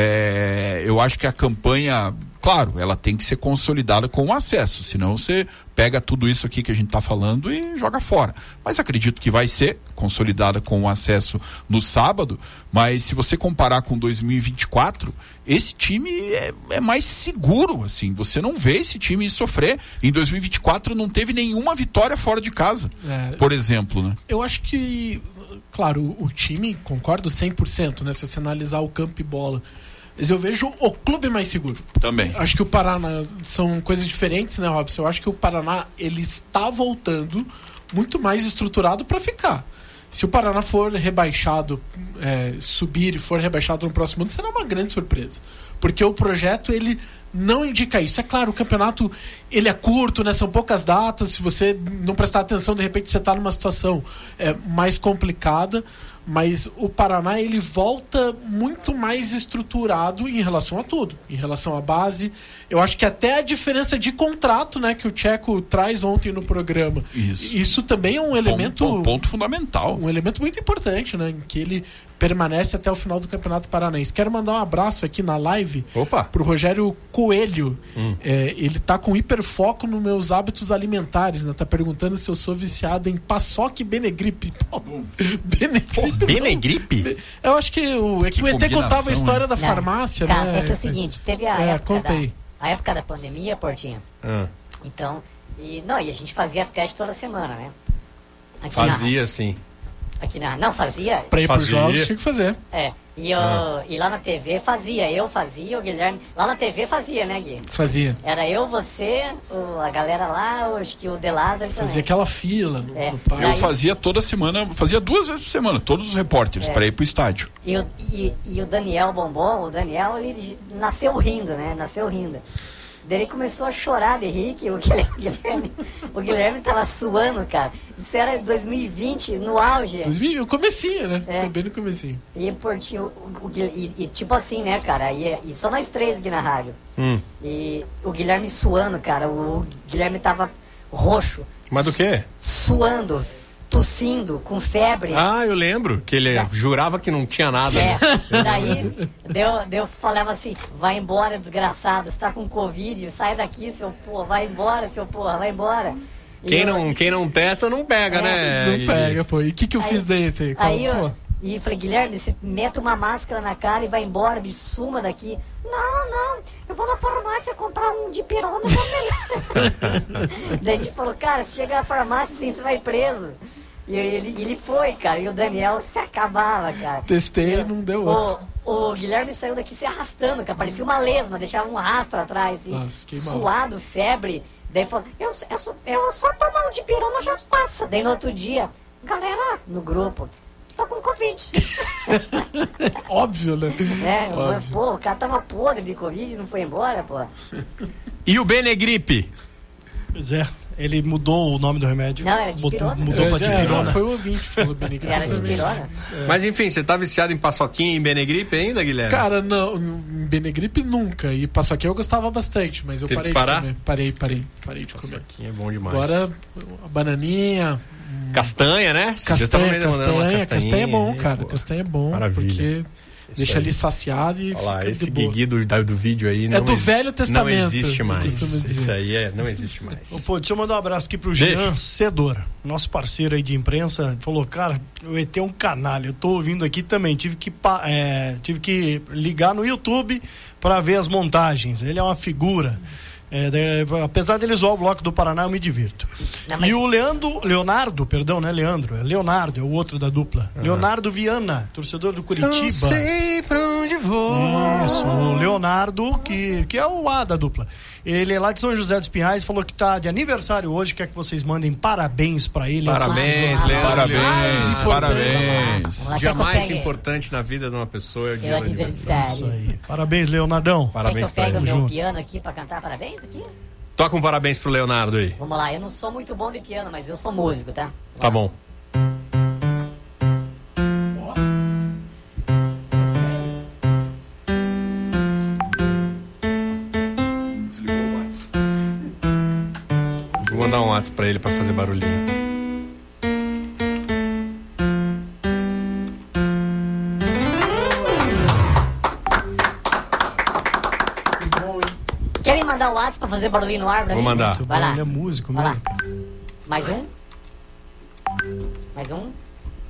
É, eu acho que a campanha, claro, ela tem que ser consolidada com o acesso, senão você pega tudo isso aqui que a gente está falando e joga fora. Mas acredito que vai ser consolidada com o acesso no sábado, mas se você comparar com dois mil e vinte e quatro, esse time é, é mais seguro, assim, você não vê esse time sofrer. Em dois mil e vinte e quatro não teve nenhuma vitória fora de casa, É. por exemplo, né? Eu acho que, claro, o, o time, concordo cem por cento, né? Se você analisar o campo e bola. Mas eu vejo o clube mais seguro. Também. Acho que o Paraná são coisas diferentes, né, Robson? Eu acho que o Paraná, ele está voltando muito mais estruturado para ficar. Se o Paraná for rebaixado, é, subir e for rebaixado no próximo ano, será uma grande surpresa. Porque o projeto, ele não indica isso. É claro, o campeonato, ele é curto, né? São poucas datas. Se você não prestar atenção, de repente você está numa situação é, mais complicada. Mas o Paraná, ele volta muito mais estruturado em relação a tudo. Em relação à base. Eu acho que até a diferença de contrato, né, que o Tcheco traz ontem no programa. Isso. Isso também é um elemento... Ponto, ponto fundamental. Um elemento muito importante, né? Em que ele permanece até o final do Campeonato Paranaense. Quero mandar um abraço aqui na live Opa. pro Rogério Coelho. Hum. É, ele tá com hiperfoco nos meus hábitos alimentares, né? Tá perguntando se eu sou viciado em paçoca e Benegripe. Pô, Benegripe. Benegripe? Eu acho que o, é que, Que o E T contava a história combinação, da Não, farmácia, cara, né? é que é o seguinte, teve a, É, época, conta da, aí. a época da pandemia, Portinho. Ah, Então, e, não, e a gente fazia teste toda semana, né? Aqui na- fazia assim. aqui na, não, fazia. Pra ir pros Fazia. jogos tinha que fazer. É. E, eu, Ah. e lá na T V fazia, eu fazia, o Guilherme. Lá na T V fazia, né, Gui? Fazia. Era eu, você, o- a galera lá, acho que o Delado também. Fazia aquela fila no, É. no parque. Eu fazia toda semana, fazia duas vezes por semana, todos os repórteres, É. para ir pro estádio. E o, e, e o Daniel Bombom, o Daniel, ele nasceu rindo, né? Nasceu rindo. Daí ele começou a chorar de rir, que o Guilherme, Guilherme, o Guilherme tava suando, cara. Isso era dois mil e vinte, no auge. O comecinho, né? É. Foi bem no comecinho. E, Portinho, o, o, Guil- e, e tipo assim, né, cara? E, e só nós três aqui na rádio. Hum. E o Guilherme suando, cara. O Guilherme tava roxo. Mas do quê? Suando, tossindo, com febre. Ah, eu lembro que ele jurava que não tinha nada. É, daí deu, deu, falava assim, vai embora, desgraçado, você tá com Covid, sai daqui, seu porra, vai embora, seu porra, vai embora. E Quem eu- não, quem não testa não pega, É, né? Não E- pega, pô. E o que, que eu Aí- fiz daí, Tê? Aí Pô, eu, e eu falei, Guilherme, você mete uma máscara na cara e vai embora, me suma daqui. Não, não, eu vou na farmácia comprar um de pirona, Daí a gente falou, cara, se chegar na farmácia, sim, você vai preso. E ele, ele foi, cara, e o Daniel se acabava, cara. Testei e não deu outro. O, o Guilherme saiu daqui se arrastando, cara, parecia uma lesma, deixava um rastro atrás, assim, Nossa, fiquei mal. suado, febre. Daí falou, eu, eu, só, eu só tomar um de pirona já passa. Daí no outro dia, galera, no grupo, tô com Covid. Óbvio, né? É, Óbvio. pô, o cara tava podre de Covid e não foi embora, pô. E o Benegripe? Pois é. Ele mudou o nome do remédio. Não, era dipirona. Mudou pra dipirona. Não, foi o ouvinte que falou Benegripe. Era dipirona. É. Mas enfim, você tá viciado em paçoquinha e em Benegripe ainda, Guilherme? Cara, não, em Benegripe nunca. E paçoquinha eu gostava bastante, mas eu Teve parei que parar? de comer. Parei, parei, parei de comer. Paçoquinha é bom demais. Agora, a bananinha... Castanha, né? Castanha, castanha, castanha é bom, cara. Pô. Castanha é bom. Maravilha. Porque deixa ali saciado e olha lá, fica esse de boa. guigui do, do vídeo aí não É do existe, Velho Testamento. Não existe mais. eu costumo dizer. Isso aí é, não existe mais. Ô, pô, deixa eu mandar um abraço aqui pro Deixa. Jean Cedor, nosso parceiro aí de imprensa. Falou, cara, o E T é um canalha. Eu tô ouvindo aqui também. Tive que, pa- é, tive que ligar no YouTube pra ver as montagens. Ele é uma figura. É, de, apesar dele zoar o Bloco do Paraná, eu me divirto. Não, mas- E o Leandro, Leonardo, perdão, né, Leandro? É Leonardo, é o outro da dupla. Ah. Leonardo Viana, torcedor do Curitiba. Não sei pra onde vou. Isso, o Leonardo, que, que é o A da dupla. Ele é lá de São José dos Pinhais, falou que tá de aniversário hoje, quer que vocês mandem parabéns pra ele. Parabéns, Leandro. Parabéns, parabéns. lá, O dia quer que eu mais pegue? importante na vida de uma pessoa é o dia Eu do aniversário. Isso aniversário. aí. Parabéns, Leonardão. Parabéns Quer que pra eu pegue o ele. meu Junto. piano aqui pra cantar parabéns aqui? Toca um parabéns pro Leonardo aí. Vamos lá, eu não sou muito bom de piano, mas eu sou músico, tá? Tá bom. Vou mandar um WhatsApp pra ele pra fazer barulhinho. Querem mandar o WhatsApp pra fazer barulhinho no ar pra Vou mim? mandar. Vai lá. Ele é músico Vai lá. mesmo. Mais um. Mais um.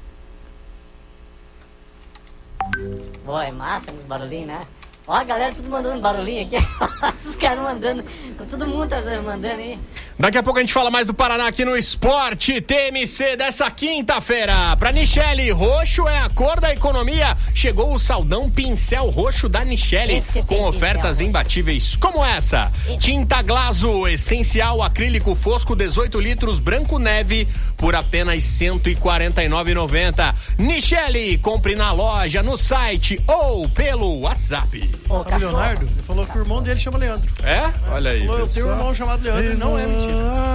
Boa, é massa nos barulhinhos, né? Ó, a galera tudo mandando barulhinho aqui. Os caras mandando. Todo mundo tá mandando aí. Daqui a pouco a gente fala mais do Paraná aqui no Esporte T M C dessa quinta-feira. Pra Nichelle, roxo é a cor da economia. Chegou o saldão pincel roxo da Nichelle, Esse tem com ofertas pincel. imbatíveis como essa. Tinta Glaso, essencial acrílico fosco dezoito litros, branco neve, por apenas cento e quarenta e nove reais e noventa centavos. Nichelle, compre na loja, no site ou pelo WhatsApp. Ô, Sabe o cachorro. Leonardo? Ele falou que o irmão dele chama Leandro. É? Olha aí. Falou, eu tenho um irmão chamado Leandro e não é mentira.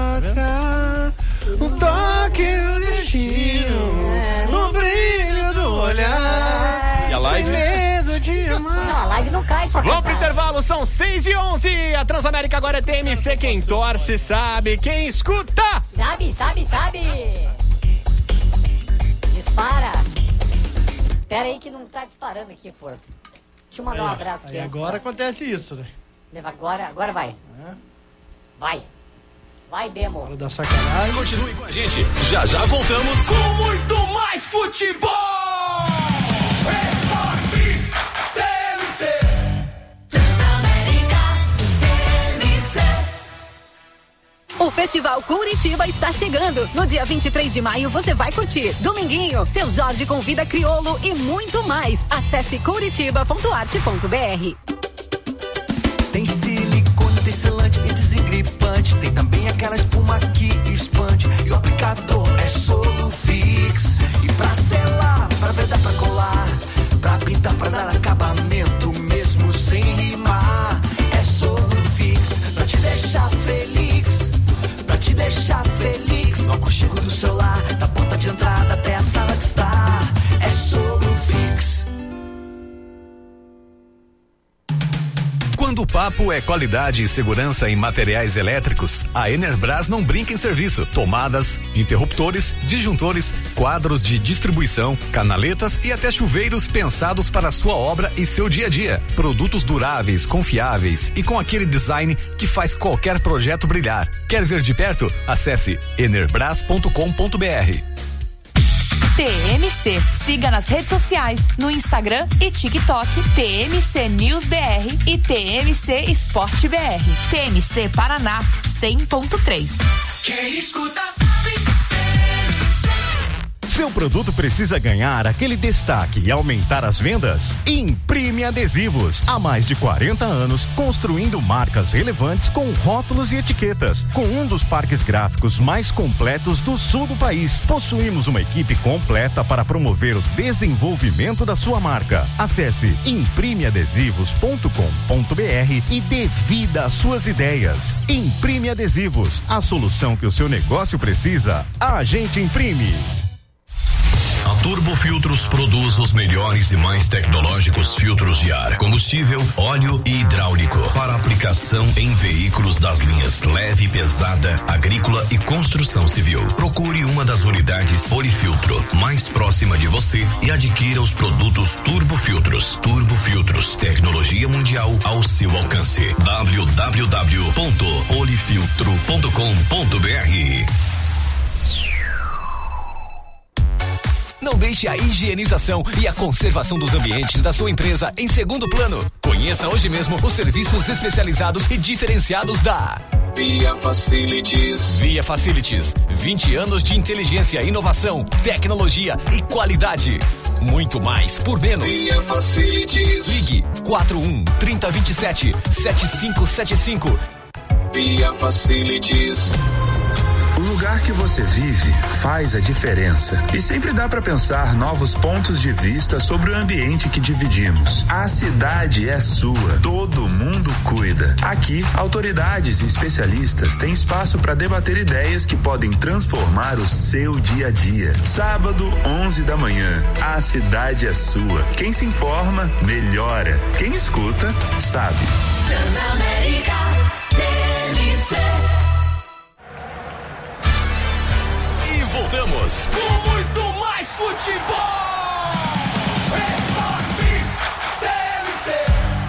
Um toque do destino, no brilho do olhar. E a live? Medo de amar. Não, a live não cai, só Vamos pro cantar. intervalo, são seis e onze. A Transamérica agora é T M C. Quem torce sabe, quem escuta. Sabe, sabe, sabe. Dispara. Pera aí que não tá disparando aqui, pô. Deixa eu mandar um abraço aqui. Aí antes, agora tá? acontece isso, né? Agora, agora vai. Vai. Vai, demo. Hora da sacanagem. Continue com a gente. Já já voltamos. Com muito mais futebol. Esportes T M C. Transamérica T M C. O Festival Curitiba está chegando. No dia vinte e três de maio você vai curtir Dominguinho, Seu Jorge convida Criolo e muito mais. Acesse curitiba ponto arte ponto br. Tem silicone, tem selante e desengripante. Tem também aquela espuma que expande. E o aplicador é Solufix. E pra selar, pra vedar, pra colar, pra pintar, pra dar acabamento, mesmo sem rimar. É Solufix, pra te deixar feliz. Pra te deixar feliz. No aconchego do celular, da porta de entrada até a sala de estar. É Solufix. Quando o papo é qualidade e segurança em materiais elétricos, a Enerbras não brinca em serviço. Tomadas, interruptores, disjuntores, quadros de distribuição, canaletas e até chuveiros pensados para sua obra e seu dia a dia. Produtos duráveis, confiáveis e com aquele design que faz qualquer projeto brilhar. Quer ver de perto? Acesse enerbras ponto com ponto br. T M C. Siga nas redes sociais, no Instagram e TikTok, T M C News B R e T M C Esporte B R. T M C Paraná cem ponto três. Quem escuta sabe. Seu produto precisa ganhar aquele destaque e aumentar as vendas? Imprime Adesivos. Há mais de quarenta anos, construindo marcas relevantes com rótulos e etiquetas. Com um dos parques gráficos mais completos do sul do país, possuímos uma equipe completa para promover o desenvolvimento da sua marca. Acesse imprime adesivos ponto com ponto b r e dê vida às suas ideias. Imprime Adesivos, a solução que o seu negócio precisa, a gente imprime. A Turbo Filtros produz os melhores e mais tecnológicos filtros de ar, combustível, óleo e hidráulico para aplicação em veículos das linhas leve, pesada, agrícola e construção civil. Procure uma das unidades Polifiltro mais próxima de você e adquira os produtos Turbo Filtros. Turbo Filtros, tecnologia mundial ao seu alcance. w w w ponto polifiltro ponto com ponto b r. Não deixe a higienização e a conservação dos ambientes da sua empresa em segundo plano. Conheça hoje mesmo os serviços especializados e diferenciados da Via Facilities. Via Facilities, vinte anos de inteligência, inovação, tecnologia e qualidade. Muito mais por menos. Via Facilities. Ligue quatro um, trinta, vinte e sete, setenta e cinco setenta e cinco. Via Facilities. O lugar que você vive faz a diferença e sempre dá para pensar novos pontos de vista sobre o ambiente que dividimos. A cidade é sua, todo mundo cuida. Aqui, autoridades e especialistas têm espaço para debater ideias que podem transformar o seu dia a dia. Sábado, onze da manhã, a cidade é sua. Quem se informa, melhora. Quem escuta, sabe. Transamérica, T M C. Voltamos com muito mais futebol. Esportes T M C.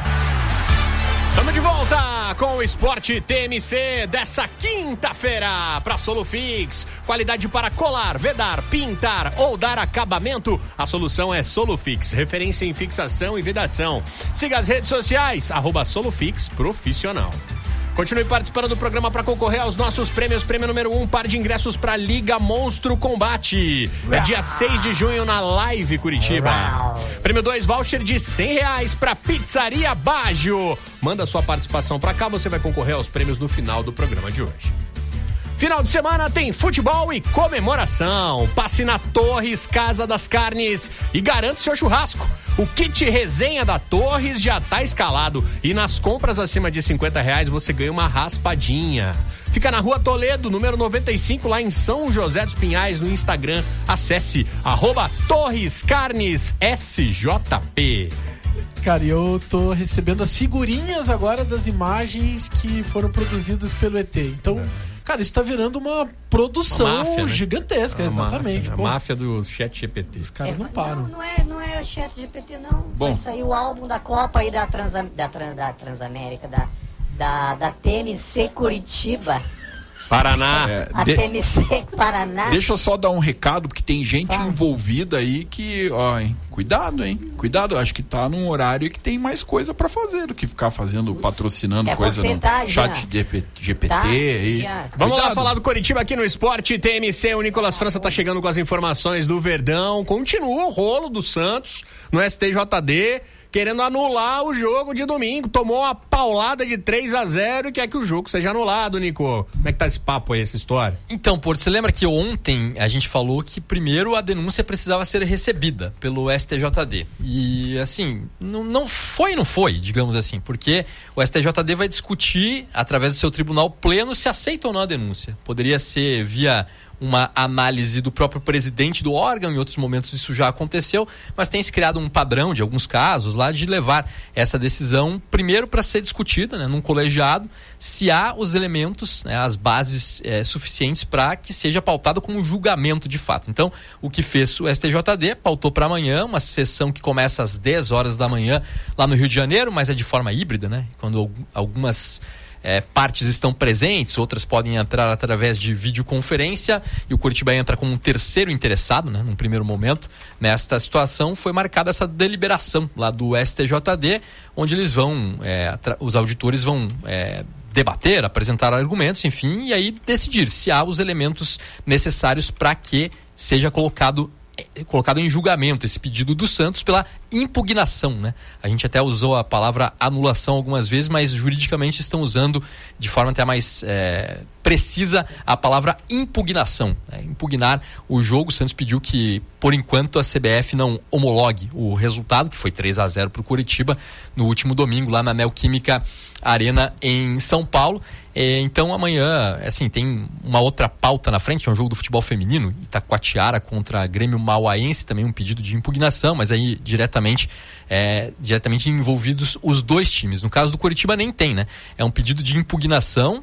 Estamos de volta com o Esporte T M C dessa quinta-feira para Solufix. Qualidade para colar, vedar, pintar ou dar acabamento? A solução é Solufix, referência em fixação e vedação. Siga as redes sociais, arroba Solufix Profissional. Continue participando do programa para concorrer aos nossos prêmios. Prêmio número um, par de ingressos para Liga Monstro Combate. É dia seis de junho na Live Curitiba. Prêmio dois, voucher de cem reais para Pizzaria Baggio. Manda sua participação para cá, você vai concorrer aos prêmios no final do programa de hoje. Final de semana tem futebol e comemoração. Passe na Torres Casa das Carnes e garante seu churrasco. O kit resenha da Torres já tá escalado e nas compras acima de cinquenta reais você ganha uma raspadinha. Fica na Rua Toledo, número noventa e cinco, lá em São José dos Pinhais, no Instagram. Acesse arroba Torres Carnes S J P. Cara, eu tô recebendo as figurinhas agora das imagens que foram produzidas pelo E T. Então, cara, isso tá virando uma produção uma máfia, né? Gigantesca, a exatamente. Máfia, a máfia do chat G P T. Os caras é, não param. Não, não é, não é o chat G P T, não. Bom. Vai sair o álbum da Copa aí da, Trans, da, Trans, da Transamérica, da, da, da T M C Curitiba. Paraná. É, a de... T M C Paraná. Deixa eu só dar um recado, porque tem gente ah. envolvida aí que, ó, hein, cuidado, hein? Cuidado, acho que tá num horário que tem mais coisa pra fazer do que ficar fazendo, patrocinando é coisa no tá, chat G P T. Tá, e... Vamos lá falar do Coritiba aqui no Esporte T M C. O Nicolas França tá chegando com as informações do Verdão. Continua o rolo do Santos no S T J D, querendo anular o jogo de domingo. Tomou uma paulada de três a zero e quer que o jogo seja anulado, Nico. Como é que tá esse papo aí, essa história? Então, Porto, você lembra que ontem a gente falou que primeiro a denúncia precisava ser recebida pelo S T J D. E, assim, não, não foi não foi, digamos assim, porque o S T J D vai discutir, através do seu tribunal pleno, se aceita ou não a denúncia. Poderia ser via uma análise do próprio presidente do órgão, em outros momentos isso já aconteceu, mas tem se criado um padrão de alguns casos lá de levar essa decisão primeiro para ser discutida, né, num colegiado, se há os elementos, né, as bases é, suficientes para que seja pautado como julgamento de fato. Então, o que fez o S T J D, pautou para amanhã, uma sessão que começa às dez horas da manhã lá no Rio de Janeiro, mas é de forma híbrida, né, quando algumas É, partes estão presentes, outras podem entrar através de videoconferência e o Coritiba entra como um terceiro interessado, né, num primeiro momento. Nesta situação foi marcada essa deliberação lá do S T J D, onde eles vão, é, os auditores vão é, debater, apresentar argumentos, enfim, e aí decidir se há os elementos necessários para que seja colocado colocado em julgamento esse pedido do Santos pela impugnação, né? A gente até usou a palavra anulação algumas vezes, mas juridicamente estão usando de forma até mais é, precisa a palavra impugnação, né? Impugnar o jogo. O Santos pediu que, por enquanto, a C B F não homologue o resultado, que foi três a zero para o Curitiba no último domingo lá na Neoquímica Arena em São Paulo. É, então amanhã, assim, tem uma outra pauta na frente, que é um jogo do futebol feminino, Itacoatiara contra Grêmio Mauaense, também um pedido de impugnação, mas aí diretamente, é, diretamente envolvidos os dois times. No caso do Curitiba nem tem, né? É um pedido de impugnação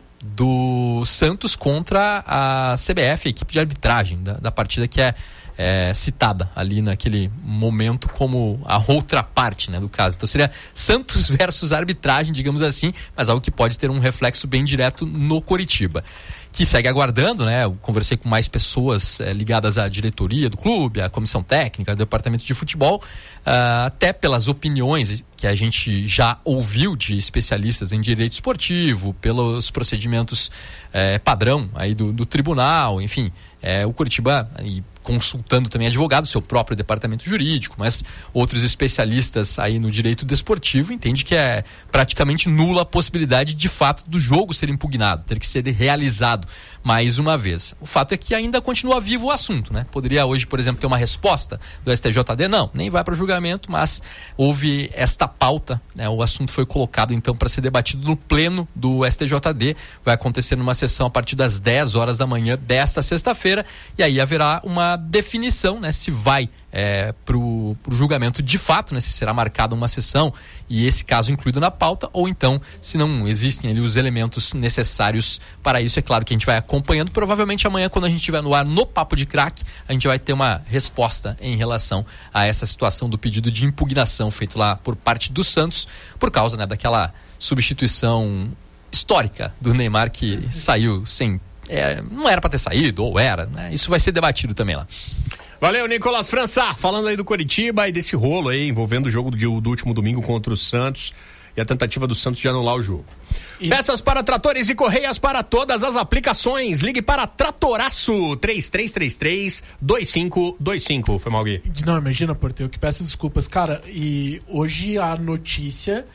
do Santos contra a C B F, a equipe de arbitragem da, da partida, que é É, citada ali naquele momento como a outra parte, né, do caso. Então seria Santos versus arbitragem, digamos assim, mas algo que pode ter um reflexo bem direto no Coritiba, que segue aguardando, né? Eu conversei com mais pessoas é, ligadas à diretoria do clube, à comissão técnica, do departamento de futebol, uh, até pelas opiniões que a gente já ouviu de especialistas em direito esportivo, pelos procedimentos é, padrão aí do, do tribunal, enfim, é, o Coritiba, e consultando também advogados, seu próprio departamento jurídico, mas outros especialistas aí no direito desportivo, entende que é praticamente nula a possibilidade de fato do jogo ser impugnado, ter que ser realizado mais uma vez. O fato é que ainda continua vivo o assunto, né? Poderia hoje, por exemplo, ter uma resposta do S T J D? Não, nem vai para julgamento, mas houve esta pauta, né? O assunto foi colocado então para ser debatido no pleno do S T J D, vai acontecer numa sessão a partir das dez horas da manhã desta sexta-feira, e aí haverá uma definição, né, se vai é, para o julgamento de fato, né, se será marcada uma sessão e esse caso incluído na pauta, ou então se não existem ali os elementos necessários para isso. É claro que a gente vai acompanhando, provavelmente amanhã, quando a gente estiver no ar no Papo de Craque, a gente vai ter uma resposta em relação a essa situação do pedido de impugnação feito lá por parte do Santos, por causa, né, daquela substituição histórica do Neymar, que saiu sem É, não era para ter saído, ou era, né? Isso vai ser debatido também lá. Valeu, Nicolas França, falando aí do Coritiba e desse rolo aí envolvendo o jogo do, do último domingo contra o Santos e a tentativa do Santos de anular o jogo. E... Peças para tratores e correias para todas as aplicações. Ligue para Tratoraço três três três três, dois cinco dois cinco. Foi mal, Gui? Não, imagina, Porto, eu que peço desculpas. Cara, e hoje a notícia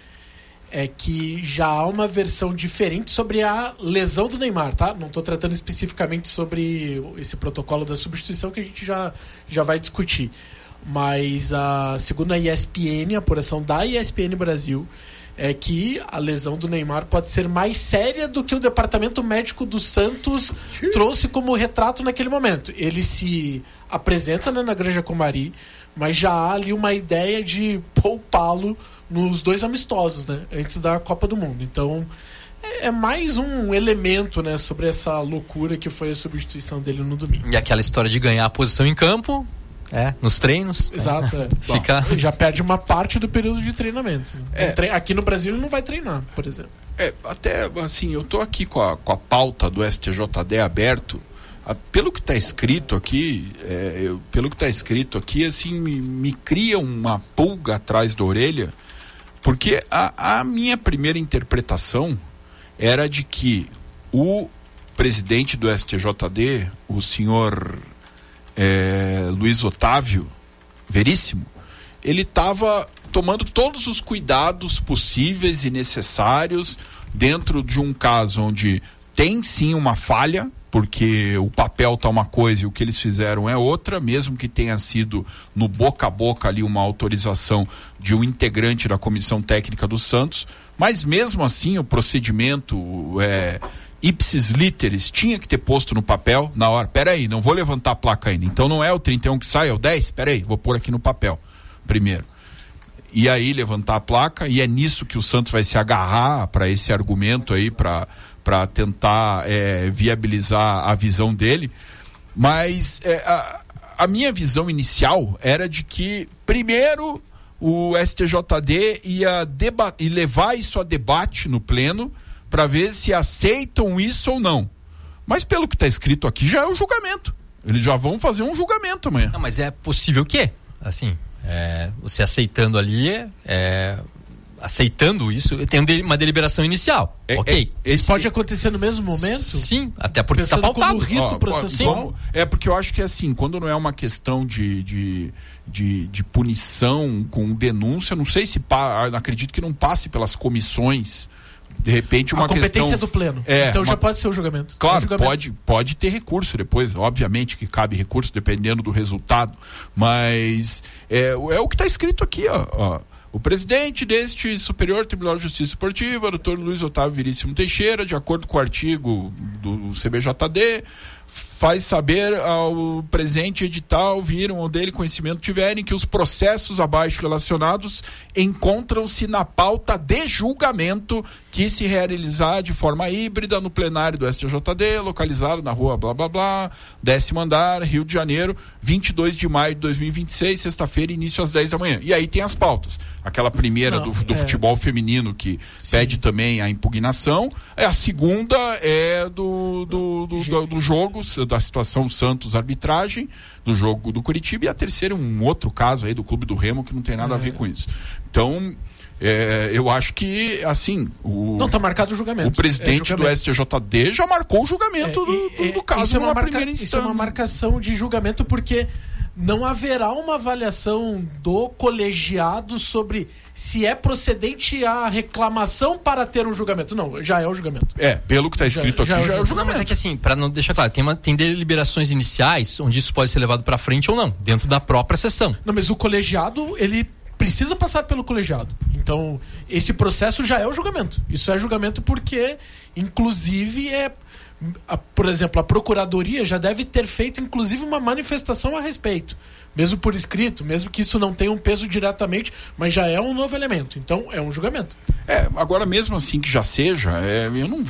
é que já há uma versão diferente sobre a lesão do Neymar, tá? Não estou tratando especificamente sobre esse protocolo da substituição, que a gente já, já vai discutir. Mas, a, segundo a E S P N, a apuração da E S P N Brasil, é que a lesão do Neymar pode ser mais séria do que o departamento médico do Santos trouxe como retrato naquele momento. Ele se apresenta, né, na Granja Comari, mas já há ali uma ideia de poupá-lo nos dois amistosos, né, antes da Copa do Mundo. Então é, é mais um elemento, né, sobre essa loucura que foi a substituição dele no domingo. E aquela história de ganhar a posição em campo, é, nos treinos. Exato, é. Fica... Bom, já perde uma parte do período de treinamento. É. Aqui no Brasil ele não vai treinar, por exemplo. É, até assim, eu tô aqui com a, com a pauta do S T J D aberto. A, pelo que está escrito aqui, é, eu, pelo que está escrito aqui, assim, me, me cria uma pulga atrás da orelha, porque a, a minha primeira interpretação era de que o presidente do S T J D, o senhor é, Luiz Otávio Veríssimo, ele estava tomando todos os cuidados possíveis e necessários dentro de um caso onde tem sim uma falha, porque o papel tá uma coisa e o que eles fizeram é outra, mesmo que tenha sido no boca a boca ali uma autorização de um integrante da comissão técnica do Santos, mas mesmo assim o procedimento é, ipsis literis tinha que ter posto no papel na hora. Peraí, não vou levantar a placa ainda, então não é o trinta e um que sai, é o dez? Peraí, vou pôr aqui no papel primeiro. E aí levantar a placa, e é nisso que o Santos vai se agarrar para esse argumento aí, para para tentar é, viabilizar a visão dele. Mas é, a, a minha visão inicial era de que primeiro o S T J D ia deba- e levar isso a debate no pleno para ver se aceitam isso ou não. Mas pelo que está escrito aqui, já é o julgamento. Eles já vão fazer um julgamento amanhã. Não, mas é possível que, assim, é, você aceitando ali, é, aceitando isso, tem uma deliberação inicial. É, ok. É, esse pode acontecer no mesmo momento? Sim, até porque está Pensando pautado. como rito Ó, processual. vamos- é porque eu acho que assim, quando não é uma questão de, de, de, de punição com denúncia, não sei se pa, acredito que não passe pelas comissões. De repente uma a competência questão, é do pleno. É, então já uma- pode ser o julgamento. Claro, É o julgamento. pode, pode ter recurso depois, obviamente que cabe recurso dependendo do resultado, mas é, é o que está escrito aqui, ó, ó. O presidente deste Superior Tribunal de Justiça Esportiva, doutor Luiz Otávio Veríssimo Teixeira, de acordo com o artigo do C B J D, faz saber ao presente edital, viram ou dele conhecimento tiverem, que os processos abaixo relacionados encontram-se na pauta de julgamento que se realizar de forma híbrida no plenário do S T J D, localizado na rua blá blá blá, décimo andar, Rio de Janeiro, vinte e dois de maio de dois mil e vinte e seis, sexta-feira, início às dez da manhã. E aí tem as pautas. Aquela primeira Não, do, do é... futebol feminino que Sim. pede também a impugnação. A segunda é do, do, do, do, do jogo, da situação Santos arbitragem, do jogo do Curitiba, e a terceira é um outro caso aí do Clube do Remo que não tem nada é. a ver com isso. Então, é, eu acho que, assim... O, não, está marcado o julgamento. O presidente é do S T J D já marcou o julgamento é, do, é, do caso é numa marca, primeira instância. Isso é uma marcação de julgamento porque não haverá uma avaliação do colegiado sobre se é procedente a reclamação para ter um julgamento. Não, já é o julgamento. É, pelo que está escrito já, aqui, já, já é o julgamento. Não, mas é que assim, para não deixar claro, tem, uma, tem deliberações iniciais onde isso pode ser levado para frente ou não, dentro da própria sessão. Não, mas o colegiado, ele precisa passar pelo colegiado. Então, esse processo já é o julgamento. Isso é julgamento porque, inclusive, é... A, por exemplo, a Procuradoria já deve ter feito, inclusive, uma manifestação a respeito. Mesmo por escrito, mesmo que isso não tenha um peso diretamente, mas já é um novo elemento. Então, é um julgamento. É, agora mesmo assim que já seja, é, eu não